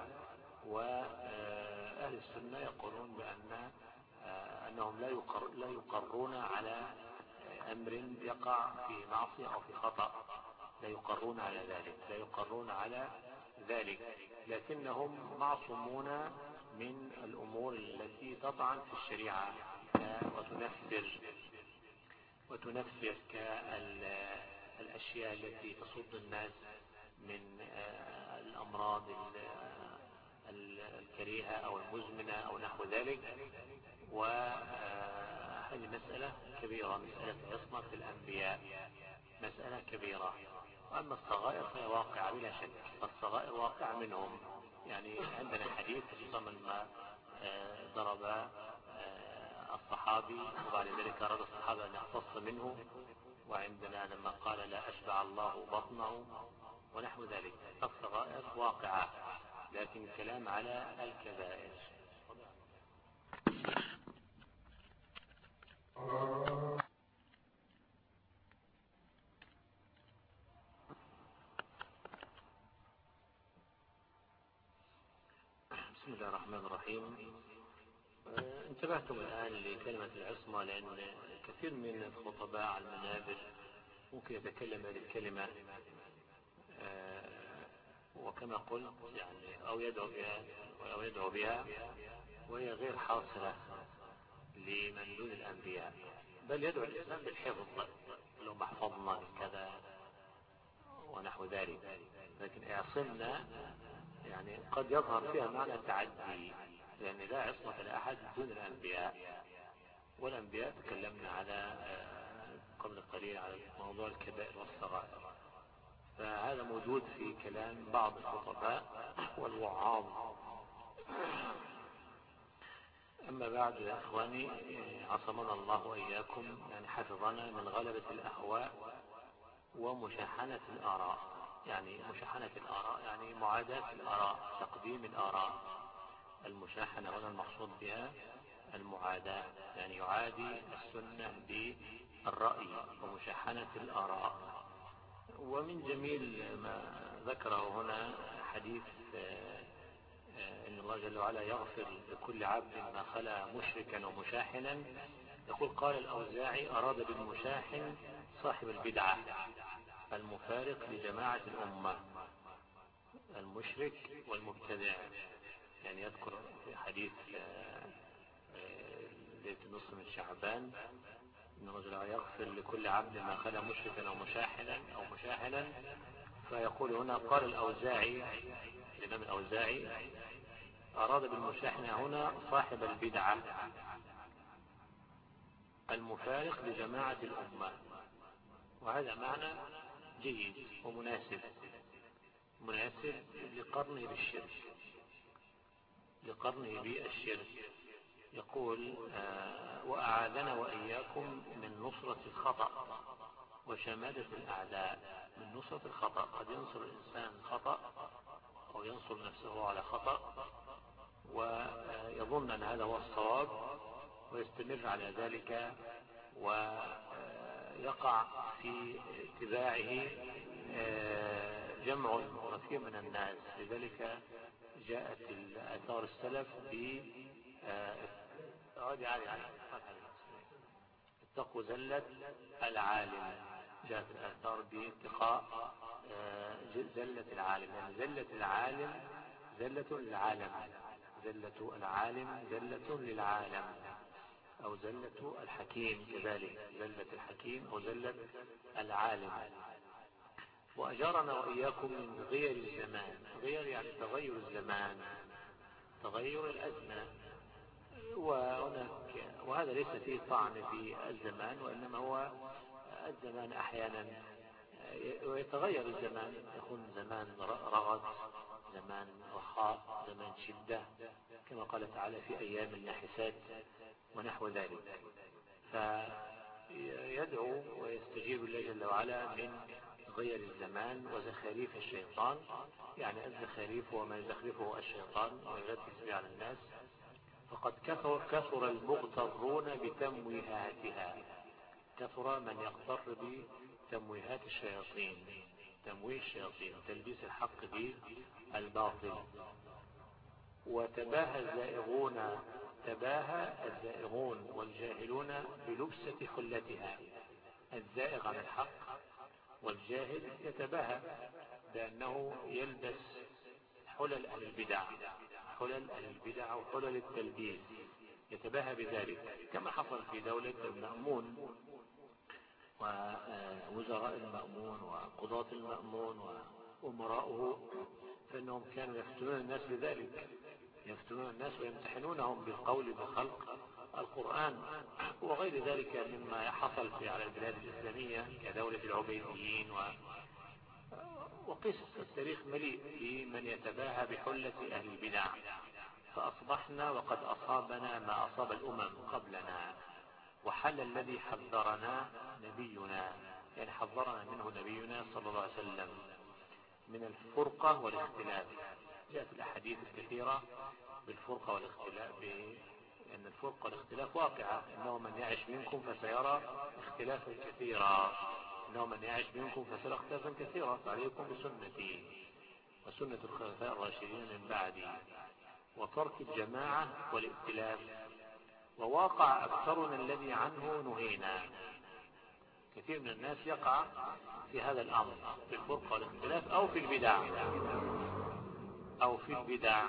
وأهل السنة يقولون أنهم لا يقرون على أمر يقع في معصية أو في خطأ، لا يقرون على ذلك، لكنهم معصومون من الأمور التي تطعن في الشريعة وتنفر كالأشياء التي تصد الناس من الأمراض الكريهة أو المزمنة أو نحو ذلك. وهذه مسألة كبيرة، مسألة العصمة في الأنبياء مسألة كبيرة. وأما الصغائر فهي واقعة بلا شك، فالصغائر واقع منهم. يعني عندنا حديث خصوصا لما ضرب الصحابي وبعد ذلك أراد الصحابة أن يقتص منه، وعندنا لما قال لا أشبع الله بطنه ونحو ذلك. الصغائر واقعة، لكن الكلام على الكبائر. بسم الله الرحمن الرحيم. انتبهتم الآن لكلمة العصمة، لأن كثير من الخطباء على المنابر ممكن يتكلم هذه الكلمة وكما قلت يعني أو يدعو بها وهي غير حاصلة لمن دون الأنبياء، بل يدعو الإسلام بالحفظ، لو محفظنا كذا ونحو ذلك. لكن اعصمنا يعني قد يظهر فيها معنى تعدي، لأن لا عصمة لأحد دون الأنبياء، والأنبياء تكلمنا على قبل قليل على موضوع الكبائر والصغائر، فهذا موجود في كلام بعض الخطباء والوعاظ. أما بعد يا إخواني، عصمنا الله وإياكم، يعني حفظنا من غلبة الأهواء ومشاحنة الآراء. يعني مشاحنة الآراء يعني معاداة الآراء، تقديم الآراء. المشاحنة هنا المقصود بها المعاداة، يعني يعادي السنة بالرأي ومشاحنة الآراء. ومن جميل ما ذكره هنا حديث إن الله جل وعلا يغفر لكل عبد ما خلا مشركا ومشاحنا. يقول قال الأوزاعي أراد بالمشاحن صاحب البدعة المفارق لجماعة الأمة، المشرك والمبتدع. يعني يذكر في حديث ليلة النصف من شعبان إن الله جل وعلا يغفر لكل عبد ما خلا مشركا أو مشاحنا. فيقول هنا قال الأوزاعي، الإمام الأوزاعي أراد بالمشاحنة هنا صاحب البدعة المفارق لجماعة الأمة. وهذا معنى جيد ومناسب لقرنه بالشرك. يقول وأعاذنا وإياكم من نصرة الخطأ وشماتة الأعداء. من نصرة الخطأ، قد ينصر الإنسان خطأ أو ينصر نفسه على خطأ ويظن أن هذا هو الصواب ويستمر على ذلك ويقع في اتباعه جمع كثير من الناس. لذلك جاءت آثار السلف اتقوا زلة العالم. جاءت الآثار باتقاء زلة العالم، يعني زلة العالم زلة للعالم، زلة العالم زلة للعالم، أو زلة الحكيم كذلك، زلة الحكيم أو زلة العالم. وأجارنا وإياكم من غير الزمان. غير يعني تغير الزمان، تغير الأزمنة. وهذا ليس فيه طعن في الزمان، وإنما هو الزمان أحيانا ويتغير الزمان، يكون زمان رغد، زمان رخاء، زمان شدة، كما قال تعالى في أيام النحسات ونحو ذلك. فيدعو ويستجيب الله جل وعلا من غير الزمان وزخاريف الشيطان، يعني الزخاريف وما يزخرفه الشيطان ويلبس به على الناس، فقد كثر المغترون بتمويهاتها. كثر من يغتر بتمويهات الشياطين، تمويه الشياطين، تلبيس الحق بالباطل. وتباهى الزائغون والجاهلون بلبسة حلتها. الزائغ عن الحق والجاهل يتباهى بأنه يلبس حلل أهل البدع وحلل التلبيس، يتباهى بذلك، كما حصل في دولة المأمون ووزراء المأمون وقضاة المأمون وأمراؤه، فإنهم كانوا يفتنون الناس بذلك، يفتنون الناس ويمتحنونهم بالقول بخلق القرآن وغير ذلك مما حصل على البلاد الإسلامية كدولة العبيديين. وقص التاريخ مليء بمن يتباهى بحلة أهل البدع، فأصبحنا وقد أصابنا ما أصاب الأمم قبلنا، وحل الذي حذرنا نبينا، يعني حذرنا منه نبينا صلى الله عليه وسلم من الفرقة والاختلاف. جاءت الأحاديث الكثيرة بالفرقة والاختلاف، بأن الفرقة والاختلاف واقعة. إنه من يعش منكم فسيرى اختلافا كثيرا، إنه من يعش منكم فسيرى اختلافا كثيرا، فعليكم بسنتي وسنة الخلفاء الراشدين من بعدي وترك الجماعة والائتلاف. وواقع أكثرنا الذي عنه نهينا. كثير من الناس يقع في هذا الأمر، في الفرقة والاختلاف أو في البدع.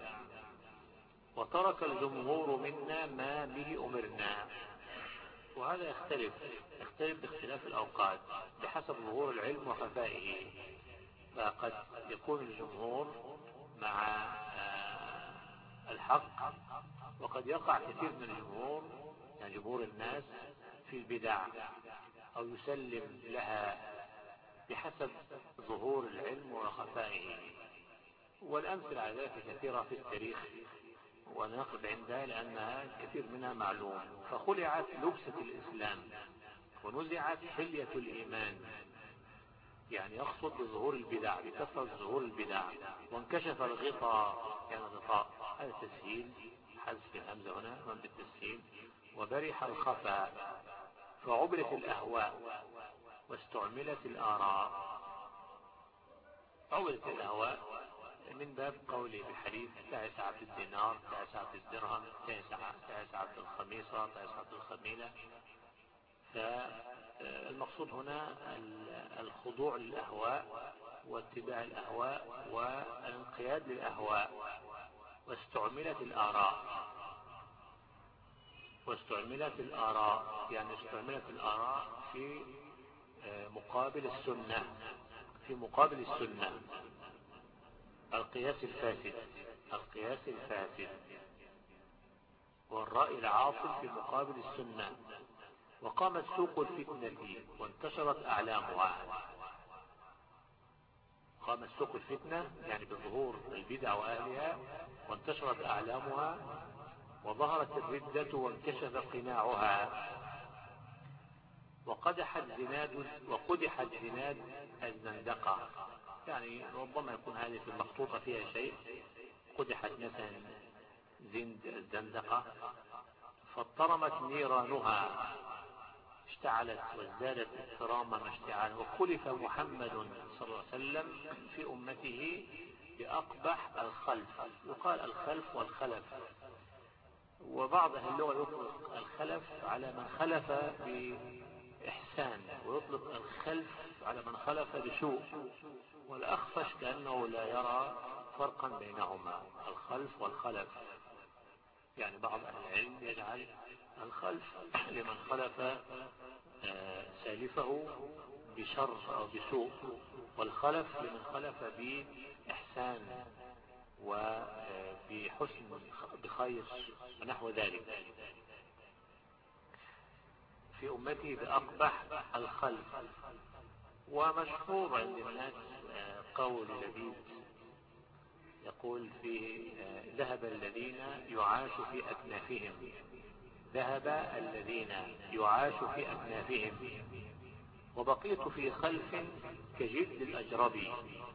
وترك الجمهور منا ما به أمرنا. وهذا يختلف باختلاف الأوقات بحسب ظهور العلم وخفائه. فقد يكون الجمهور مع الحق، وقد يقع كثير من الجمهور، يعني جمهور الناس، في البدع أو يسلم لها بحسب ظهور العلم وخفائه. والأمثلة على ذلك كثيرة في التاريخ، ونقف عندها لأنها كثير منها معلوم. فخلعت لبسة الإسلام ونزعت حلية الإيمان، يعني يقصد بظهور البدع، بكثرة ظهور البدع. وانكشف الغطاء، يعني الغطاء هذا تسهيل، حذف الهمزة هنا من بالتسهيل. وبرح الخفاء، فعبرت الأهواء واستعملت الآراء. عبرت الأهواء من باب قوله بالحديث: تعس عبد الدينار، تعس عبد الدرهم، تعس عبد الخميصة، تعس عبد الخميلة. فالمقصود هنا الخضوع للأهواء واتباع الأهواء والانقياد للأهواء. واستعملت الآراء، يعني استعملت الآراء في مقابل السنة، القياس الفاسد والرأي العاطل في مقابل السنة. وقامت سوق الفتنة وانتشرت أعلامها. قامت سوق الفتنة يعني بظهور البدع وأهلها، وانتشرت أعلامها، وظهرت الردة وانكشف قناعها. وقدحت زناد الزندقة، يعني ربما يكون هذه في المخطوطة فيها شيء. قدحت مثلا زند الزندقة، فاضطرمت نيرانها، اشتعلت وازدادت اضطراما اشتعالا. وخلف محمد صلى الله عليه وسلم في أمته بأقبح الخلف. يقال الخلف والخلف، وبعض أهل اللغة يطلق الخلف على من خلف بإحسان، ويطلق الخلف على من خلف بسوء. والأخفش كأنه لا يرى فرقا بينهما، الخلف والخلف. يعني بعض أهل العلم يجعل الخلف لمن خلف سالفه بشر أو بسوء، والخلف لمن خلف بإحسان وبحسن بخير ونحو ذلك. في أمتي بأقبح الخلف. ومشهور عند الناس قول لبيد يقول فيه: ذهب الذين يعاش في أكنافهم، ذهب الذين يعاش في أكنافهم. وبقيت في خلف كجلد الأجربي،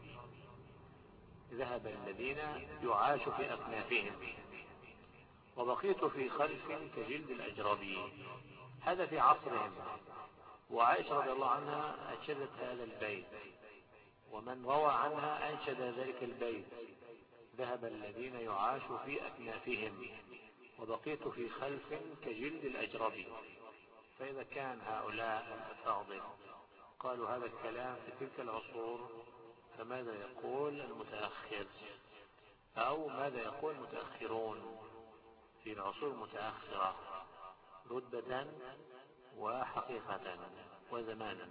ذهب الذين يعاش في أكنافهم، وبقيت في خلف كجلد الأجربي. هذا في عصرهم. وعائشة رضي الله عنها أنشدت هذا البيت، ومن روى عنها أنشد ذلك البيت: ذهب الذين يعاش في أكنافهم وبقيت في خلف كجلد الأجربي. فإذا كان هؤلاء الأفاضل قالوا هذا الكلام في تلك العصور، فماذا يقول المتأخر، أو ماذا يقول المتأخرون في العصور المتأخرة رتبة وحقيقة وزمانا؟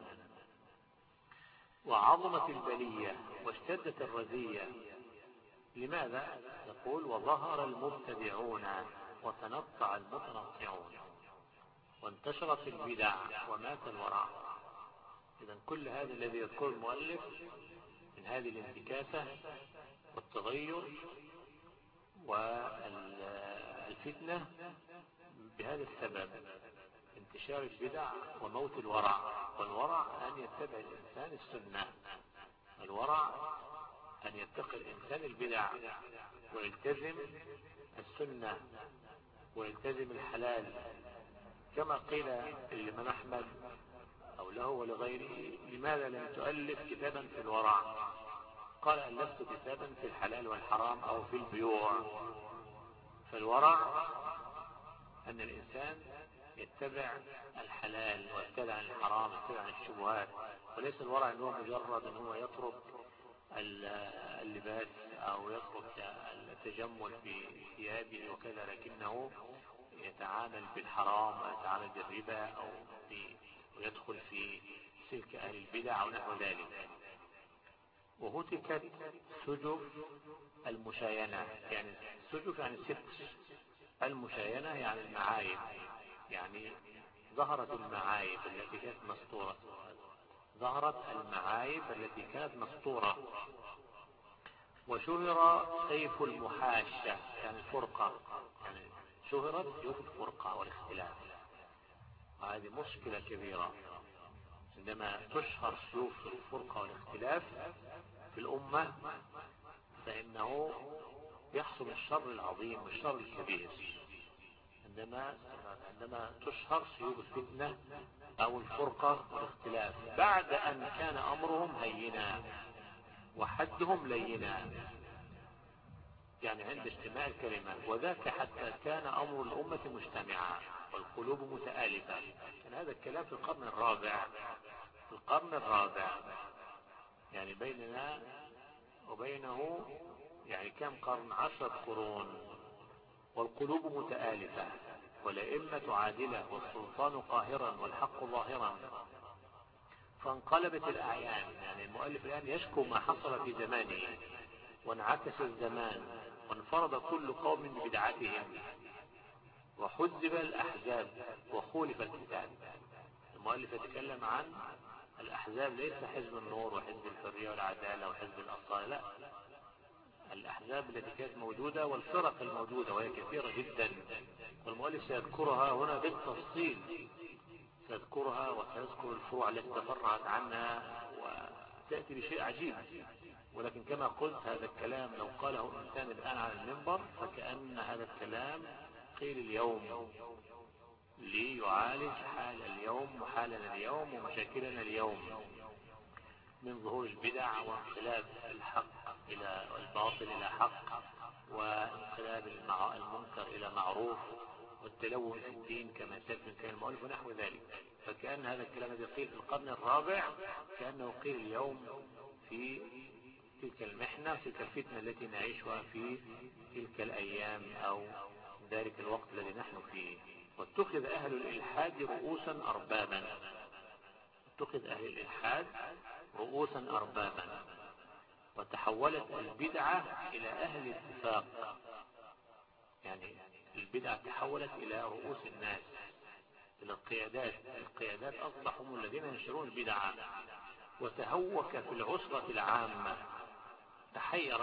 وعظمت البلية واشتدت الرزية. لماذا؟ يقول: وظهر المبتدعون وتنطع المتنطعون وانتشرت البدع ومات الورع. إذن كل هذا الذي يذكر المؤلف من هذه الانتكاسة والتغير والفتنة بهذا السبب: انتشار البدع وموت الورع. والورع أن يتبع الإنسان السنة، الورع أن يتقي الإنسان البدع ويلتزم السنة ويلتزم الحلال. كما قيل لمن أحمد أو له ولغيره: لماذا لم تؤلف كتابا في الورع؟ قال: ألفت كتابا في الحلال والحرام أو في البيوع. فالورع أن الإنسان يتبع الحلال ويتبع الحرام ويتبع الشبهات، وليس الورع أنه مجرد أنه يترك اللباس أو يترك التجمل في ثيابه وكذا، لكنه يتعامل بالحرام ويتعامل بالربا أو ويدخل في سلك أهل البدع ونحو ذلك. وهتكت سجف المشاينة، يعني سجف يعني ستر، المشاينة يعني المعايب، يعني ظهرت المعايب التي كانت مستورة، ظهرت المعايب التي كانت مستورة. وشهر سيف المحاشة يعني الفرقة، يعني شهرت سيوف الفرقة والاختلاف. وهذه مشكلة كبيرة عندما تشهر سيوف الفرقة والاختلاف في الأمة، فإنه يحصل الشر العظيم والشر الكبير. عندما تشهر سيوف الفتنة أو الفرقة والاختلاف بعد أن كان أمرهم هينا وحدهم لينا، يعني عند اجتماع الكلمة، وذاك حتى كان أمر الأمة مجتمعا والقلوب متآلفة. يعني هذا الكلام في القرن الرابع، في القرن الرابع، يعني بيننا وبينه يعني كم قرن؟ 10 قرون، والقلوب متآلفة والأئمة عادلة والسلطان قاهرا والحق ظاهرا. فانقلبت الأعيان، يعني المؤلف الآن يشكو ما حصل في زمانه، وانعكس الزمان وانفرد كل قوم ببدعتهم وحزب الأحزاب وخولف الكتاب. المؤلف يتكلم عن الأحزاب، ليس حزب النور وحزب الحرية والعدالة وحزب الأصالة، لا، الأحزاب التي كانت موجودة والفرق الموجودة وهي كثيرة جدا، والمؤلف سيذكرها هنا بالتفصيل، سيذكرها وسيذكر الفروع التي تفرعت عنها وتأتي بشيء عجيب. ولكن كما قلت هذا الكلام لو قاله إنسان الآن على المنبر فكأن هذا الكلام قيل اليوم ليعالج حال اليوم وحالنا اليوم ومشاكلنا اليوم، من ظهور البدع وانقلاب الحق إلى الباطل إلى حق، وانقلاب المنكر إلى معروف، والتلون في الدين كما سيكون كان المؤلف ونحو ذلك. فكأن هذا الكلام الذي قيل في القرن الرابع كأنه قيل اليوم في تلك المحنة، تلك الفتنة التي نعيشها في تلك الأيام أو ذلك الوقت الذي نحن فيه. واتخذ أهل الإلحاد رؤوسا أربابا، اتخذ أهل الإلحاد رؤوسا أربابا، وتحولت البدعة إلى أهل الاتفاق، يعني البدعة تحولت إلى رؤوس الناس، إلى القيادات. القيادات أصبحوا هم الذين ينشرون البدعة، وتهوك في العصبة العامة، تحير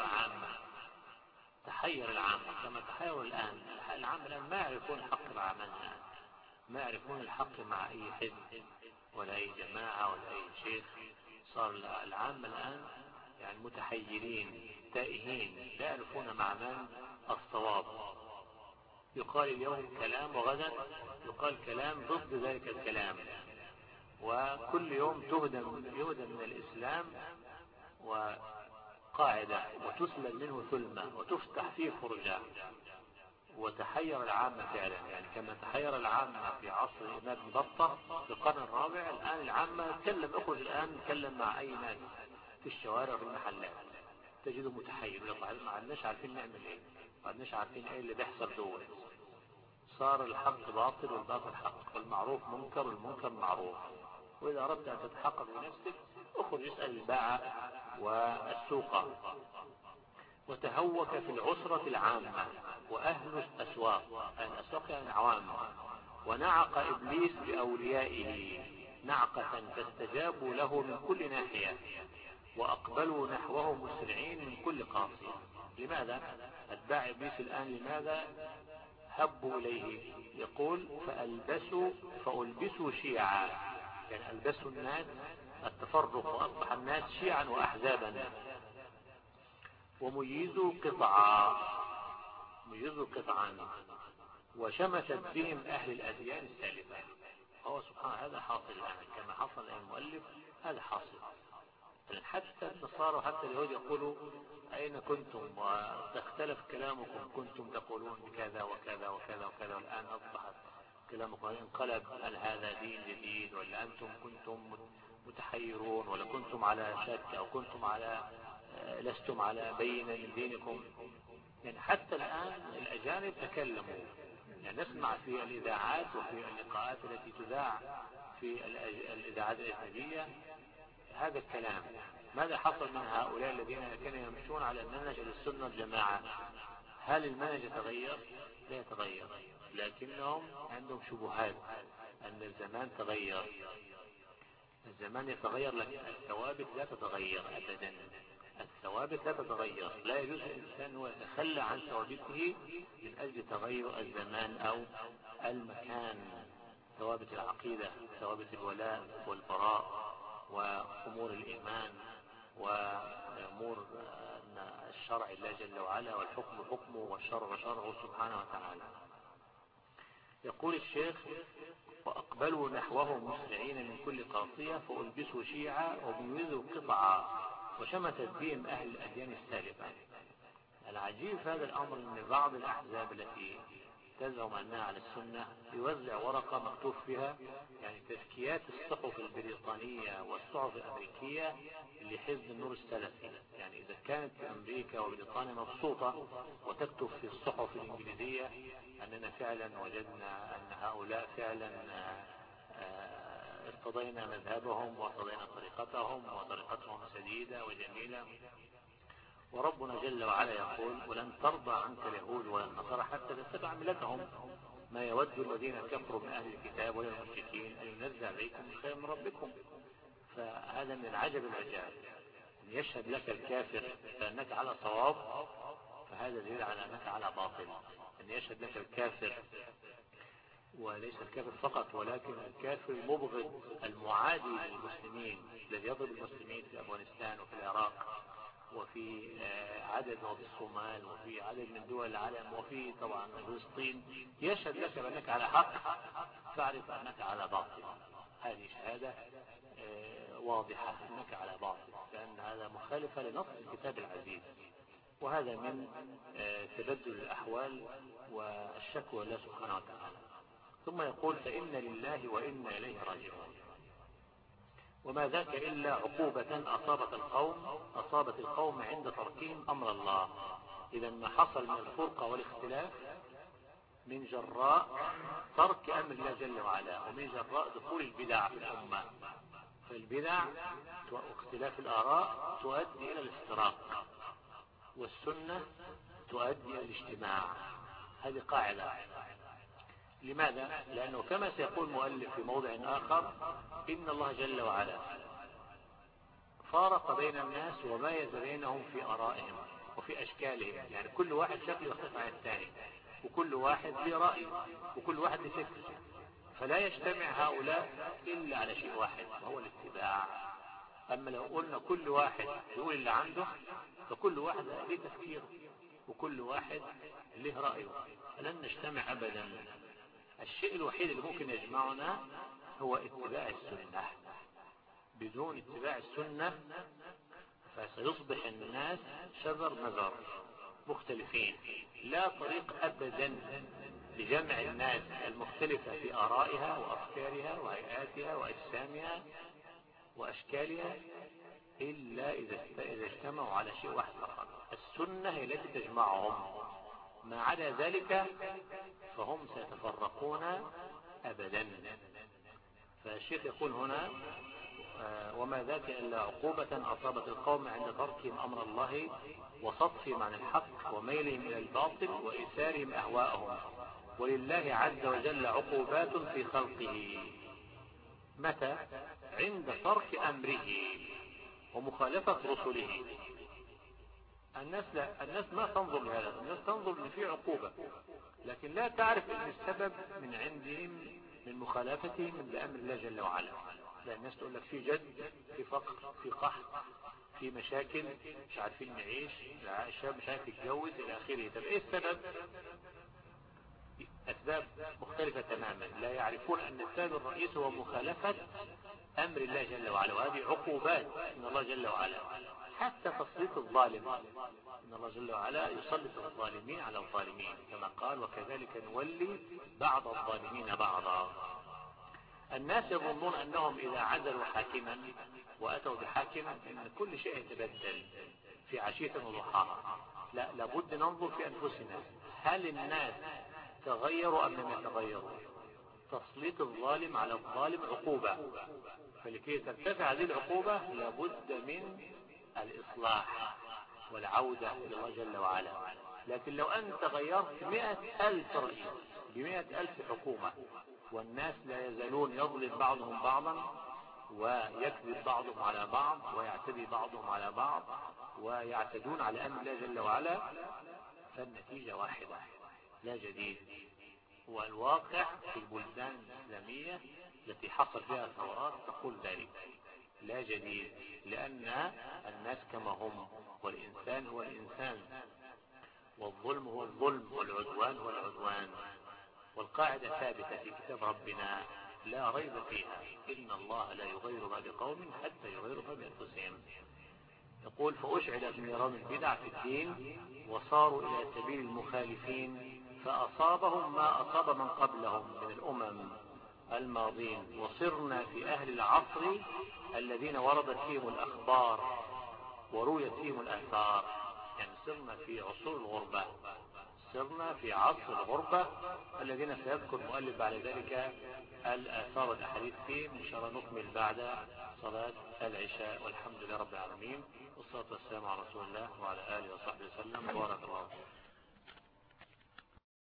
العامة كما تحير الآن. العامة الآن ما يعرفون الحق مع من، ما يعرفون الحق مع أي حزب، ولا أي جماعة ولا أي شيخ. صار العامة الآن يعني متحيرين تائهين لا يعرفون معنى الصواب. يقال اليوم كلام وغدا يقال كلام ضد ذلك الكلام، وكل يوم يهدم من الإسلام وقاعدة وتسلم منه ثلمة وتفتح فيه فرجة. وتحير العامة فعلا، يعني كما تحير العامة في عصر الإمام ابن بطة في القرن الرابع، الآن العامة اخرج الآن نتكلم مع أي ناس في الشوارع وفي المحلات تجده متحير، ما عدناش عارفين نعمل ايه، ما عدناش عارفين ايه اللي بيحصل دول. صار الحق باطل والباطل حق، والمعروف منكر والمنكر معروف. وإذا أردت أن تتحقق بنفسك اخرج اسأل الباعة والسوق، وتهوك في العسرة العامة وأهل الأسواق. الأسواق يعني عوام. ونعق إبليس بأوليائه نعقة فاستجابوا له من كل ناحية وأقبلوا نحوه مسرعين من كل قاصية. لماذا؟ أتباع إبليس الآن لماذا هبوا إليه؟ يقول فألبسوا شيعا، يعني ألبسوا الناس التفرق وأصبح الناس شيعا وأحزابا. وميزوا قطعا وشمتت بهم أهل الأديان السالفة. هو سبحانه هذا حاصل الآن كما حصل المؤلف، هذا حاصل. حتى النصارى وحتى اليهود يقولوا أين كنتم وتختلف كلامكم، كنتم تقولون بكذا وكذا وكذا وكذا، والآن أصبحت كلامكم انقلب، هل هذا دين جديد ولا أنتم كنتم متحيرون ولا كنتم على شك أو كنتم لستم على بينة من دينكم. يعني حتى الآن الأجانب تكلموا، يعني نسمع في الإذاعات وفي اللقاءات التي تذاع في الإذاعات الأجنبية هذا الكلام. ماذا حصل من هؤلاء الذين كانوا يمشون على المنهج السنة والجماعة؟ هل المنهج يتغير؟ لا يتغير، لكنهم عندهم شبهات أن الزمان تغير. الزمان يتغير لكن الثوابت لا تتغير أبدا. الثوابت لا تتغير، لا يجوز الإنسان أن يتخلى عن ثوابته من أجل تغير الزمان أو المكان. ثوابت العقيدة، ثوابت الولاء والبراء، وأمور الإيمان، وأمور الشرع الله جل وعلا، والحكم حكمه والشرع شرعه سبحانه وتعالى. يقول الشيخ وأقبلوا نحوه مسرعين من كل قاصية فألبسوا شيعا وميزوا قطعا وشمتت بهم أهل الأديان السالفة. العجيب في هذا الأمر أن بعض الأحزاب التي تزعم أنها على السنة يوزع ورقة مكتوب فيها يعني تزكيات الصحف البريطانية والصحف الأمريكية لحزب النور السلفي. يعني إذا كانت أمريكا وبريطانيا مبسوطة وتكتب في الصحف الإنجليزية أننا فعلا وجدنا أن هؤلاء فعلا ارتضينا مذهبهم وارتضينا طريقتهم وطريقتهم سديدة وجميلة. وربنا جل وعلا يقول ولن ترضى عنك اليهود ولا النصارى حتى تتبع ملتهم ما يود الذين كفروا من أهل الكتاب ولا المشركين أن ينزل عليكم خير من ربكم. فهذا من العجب العجاب أن يشهد لك الكافر فأنك على صواب، فهذا دليل على أنك على باطل. أن يشهد لك الكافر، وليس الكافر فقط ولكن الكافر المبغض المعادي للمسلمين الذي يضرب المسلمين في أفغانستان وفي العراق وفي عدد وفي الصومال وفي عدد من دول العالم وفي طبعا فلسطين، يشهد لك بأنك على حق فاعرف أنك على باطل. هذه شهادة واضحة أنك على باطل، لأن هذا مخالفة لنص الكتاب العزيز، وهذا من تبدل الأحوال والشكوى لله سبحانه وتعالى. ثم يقول فإن لله وإنا إليه راجعون. وما ذاك إلا عقوبة أصابت القوم عند تركهم أمر الله. إذا ما حصل من الفرقة والاختلاف من جراء ترك أمر الله جل وعلا، ومن جراء دخول البدع في الأمة. فالبدع واختلاف الآراء تؤدي إلى الافتراق، والسنة تؤدي إلى الاجتماع. هذه قاعدة. لماذا؟ لأنه كما سيقول مؤلف في موضع آخر إن الله جل وعلا فارق بين الناس وميز بينهم في آرائهم وفي أشكالهم. يعني كل واحد شكله يختلف عن الثاني، وكل واحد له رأي، وكل واحد له فكر. فلا يجتمع هؤلاء إلا على شيء واحد وهو الاتباع. أما لو قلنا كل واحد يقول اللي عنده، فكل واحد له تفكير وكل واحد له رأيه، فلن نجتمع أبدا. الشيء الوحيد اللي ممكن يجمعنا هو اتباع السنة. بدون اتباع السنة فسيصبح الناس شذر مذر مختلفين، لا طريق أبدا لجمع الناس المختلفة في آرائها وأفكارها وهيئاتها وأجسامها وأشكالها إلا إذا اجتمعوا على شيء واحد فقط. السنة هي التي تجمعهم، ما عدا ذلك فهم سيتفرقون أبدا. فالشيخ يقول هنا: وما ذاك إلا عقوبة أصابت القوم عند تركهم أمر الله وصدهم عن الحق وميلهم إلى الباطل وإثارهم أهواءهم، ولله عز وجل عقوبات في خلقه. متى؟ عند ترك أمره ومخالفة رسله. الناس ما تنظر لهذا، الناس تنظر ان في عقوبة، لكن لا تعرف ان السبب من عندهم من مخالفتهم لأمر الله جل وعلا. لا، الناس تقول لك في جد، في فقر، في قحط، في مشاكل، مش عارفين نعيش، الشاب مش عارف يتجوز إلى آخره. طب ايه السبب؟ أسباب مختلفة تماما، لا يعرفون أن السبب الرئيس هو مخالفة أمر الله جل وعلا، وهذه عقوبات من الله جل وعلا. حتى تسليط الظالم، إن الله جل وعلا يسلط الظالمين على الظالمين كما قال: وكذلك نولي بعض الظالمين بعضا. الناس يظنون أنهم إذا عزلوا حاكما وأتوا بحاكم أن كل شيء يتبدل في عشية وضحاها. لا، لابد ننظر في أنفسنا، هل الناس تغيروا أم لم يتغيروا؟ تسليط الظالم على الظالم عقوبة، فلكي ترتفع هذه العقوبة لابد من الإصلاح والعودة إلى الله جل وعلا. لكن لو أنت غيرت 100,000 رئيس ب100,000 حكومة والناس لا يزالون يظلم بعضهم بعضا ويكذب بعضهم على بعض ويعتدي بعضهم على بعض ويعتدون على أمر الله جل وعلا، فالنتيجة واحدة، لا جديد. والواقع في البلدان الإسلامية التي حصل فيها الثورات تقول ذلك، لا جديد، لأن الناس كما هم، والإنسان هو الإنسان، والظلم هو الظلم، والعدوان هو العدوان. والقاعدة ثابتة في كتاب ربنا لا ريب فيها: إن الله لا يغير ما بقوم حتى يغيروا ما بأنفسهم. يقول: فأشعلت نيران البدع في الدين وصاروا إلى سبيل المخالفين فأصابهم ما أصاب من قبلهم من الأمم الماضين، وصرنا في أهل العصر الذين وردت فيهم الأخبار ورويت فيهم الآثار. يعني صرنا في عصور الغربة، صرنا في عصر الغربة الذين سيذكر مؤلف بعد ذلك الآثار والأحاديث فيه. إن شاء الله نكمل بعد صلاة العشاء، والحمد لله رب العالمين، والصلاة والسلام على رسول الله وعلى آله وصحبه وسلم. بارك الله.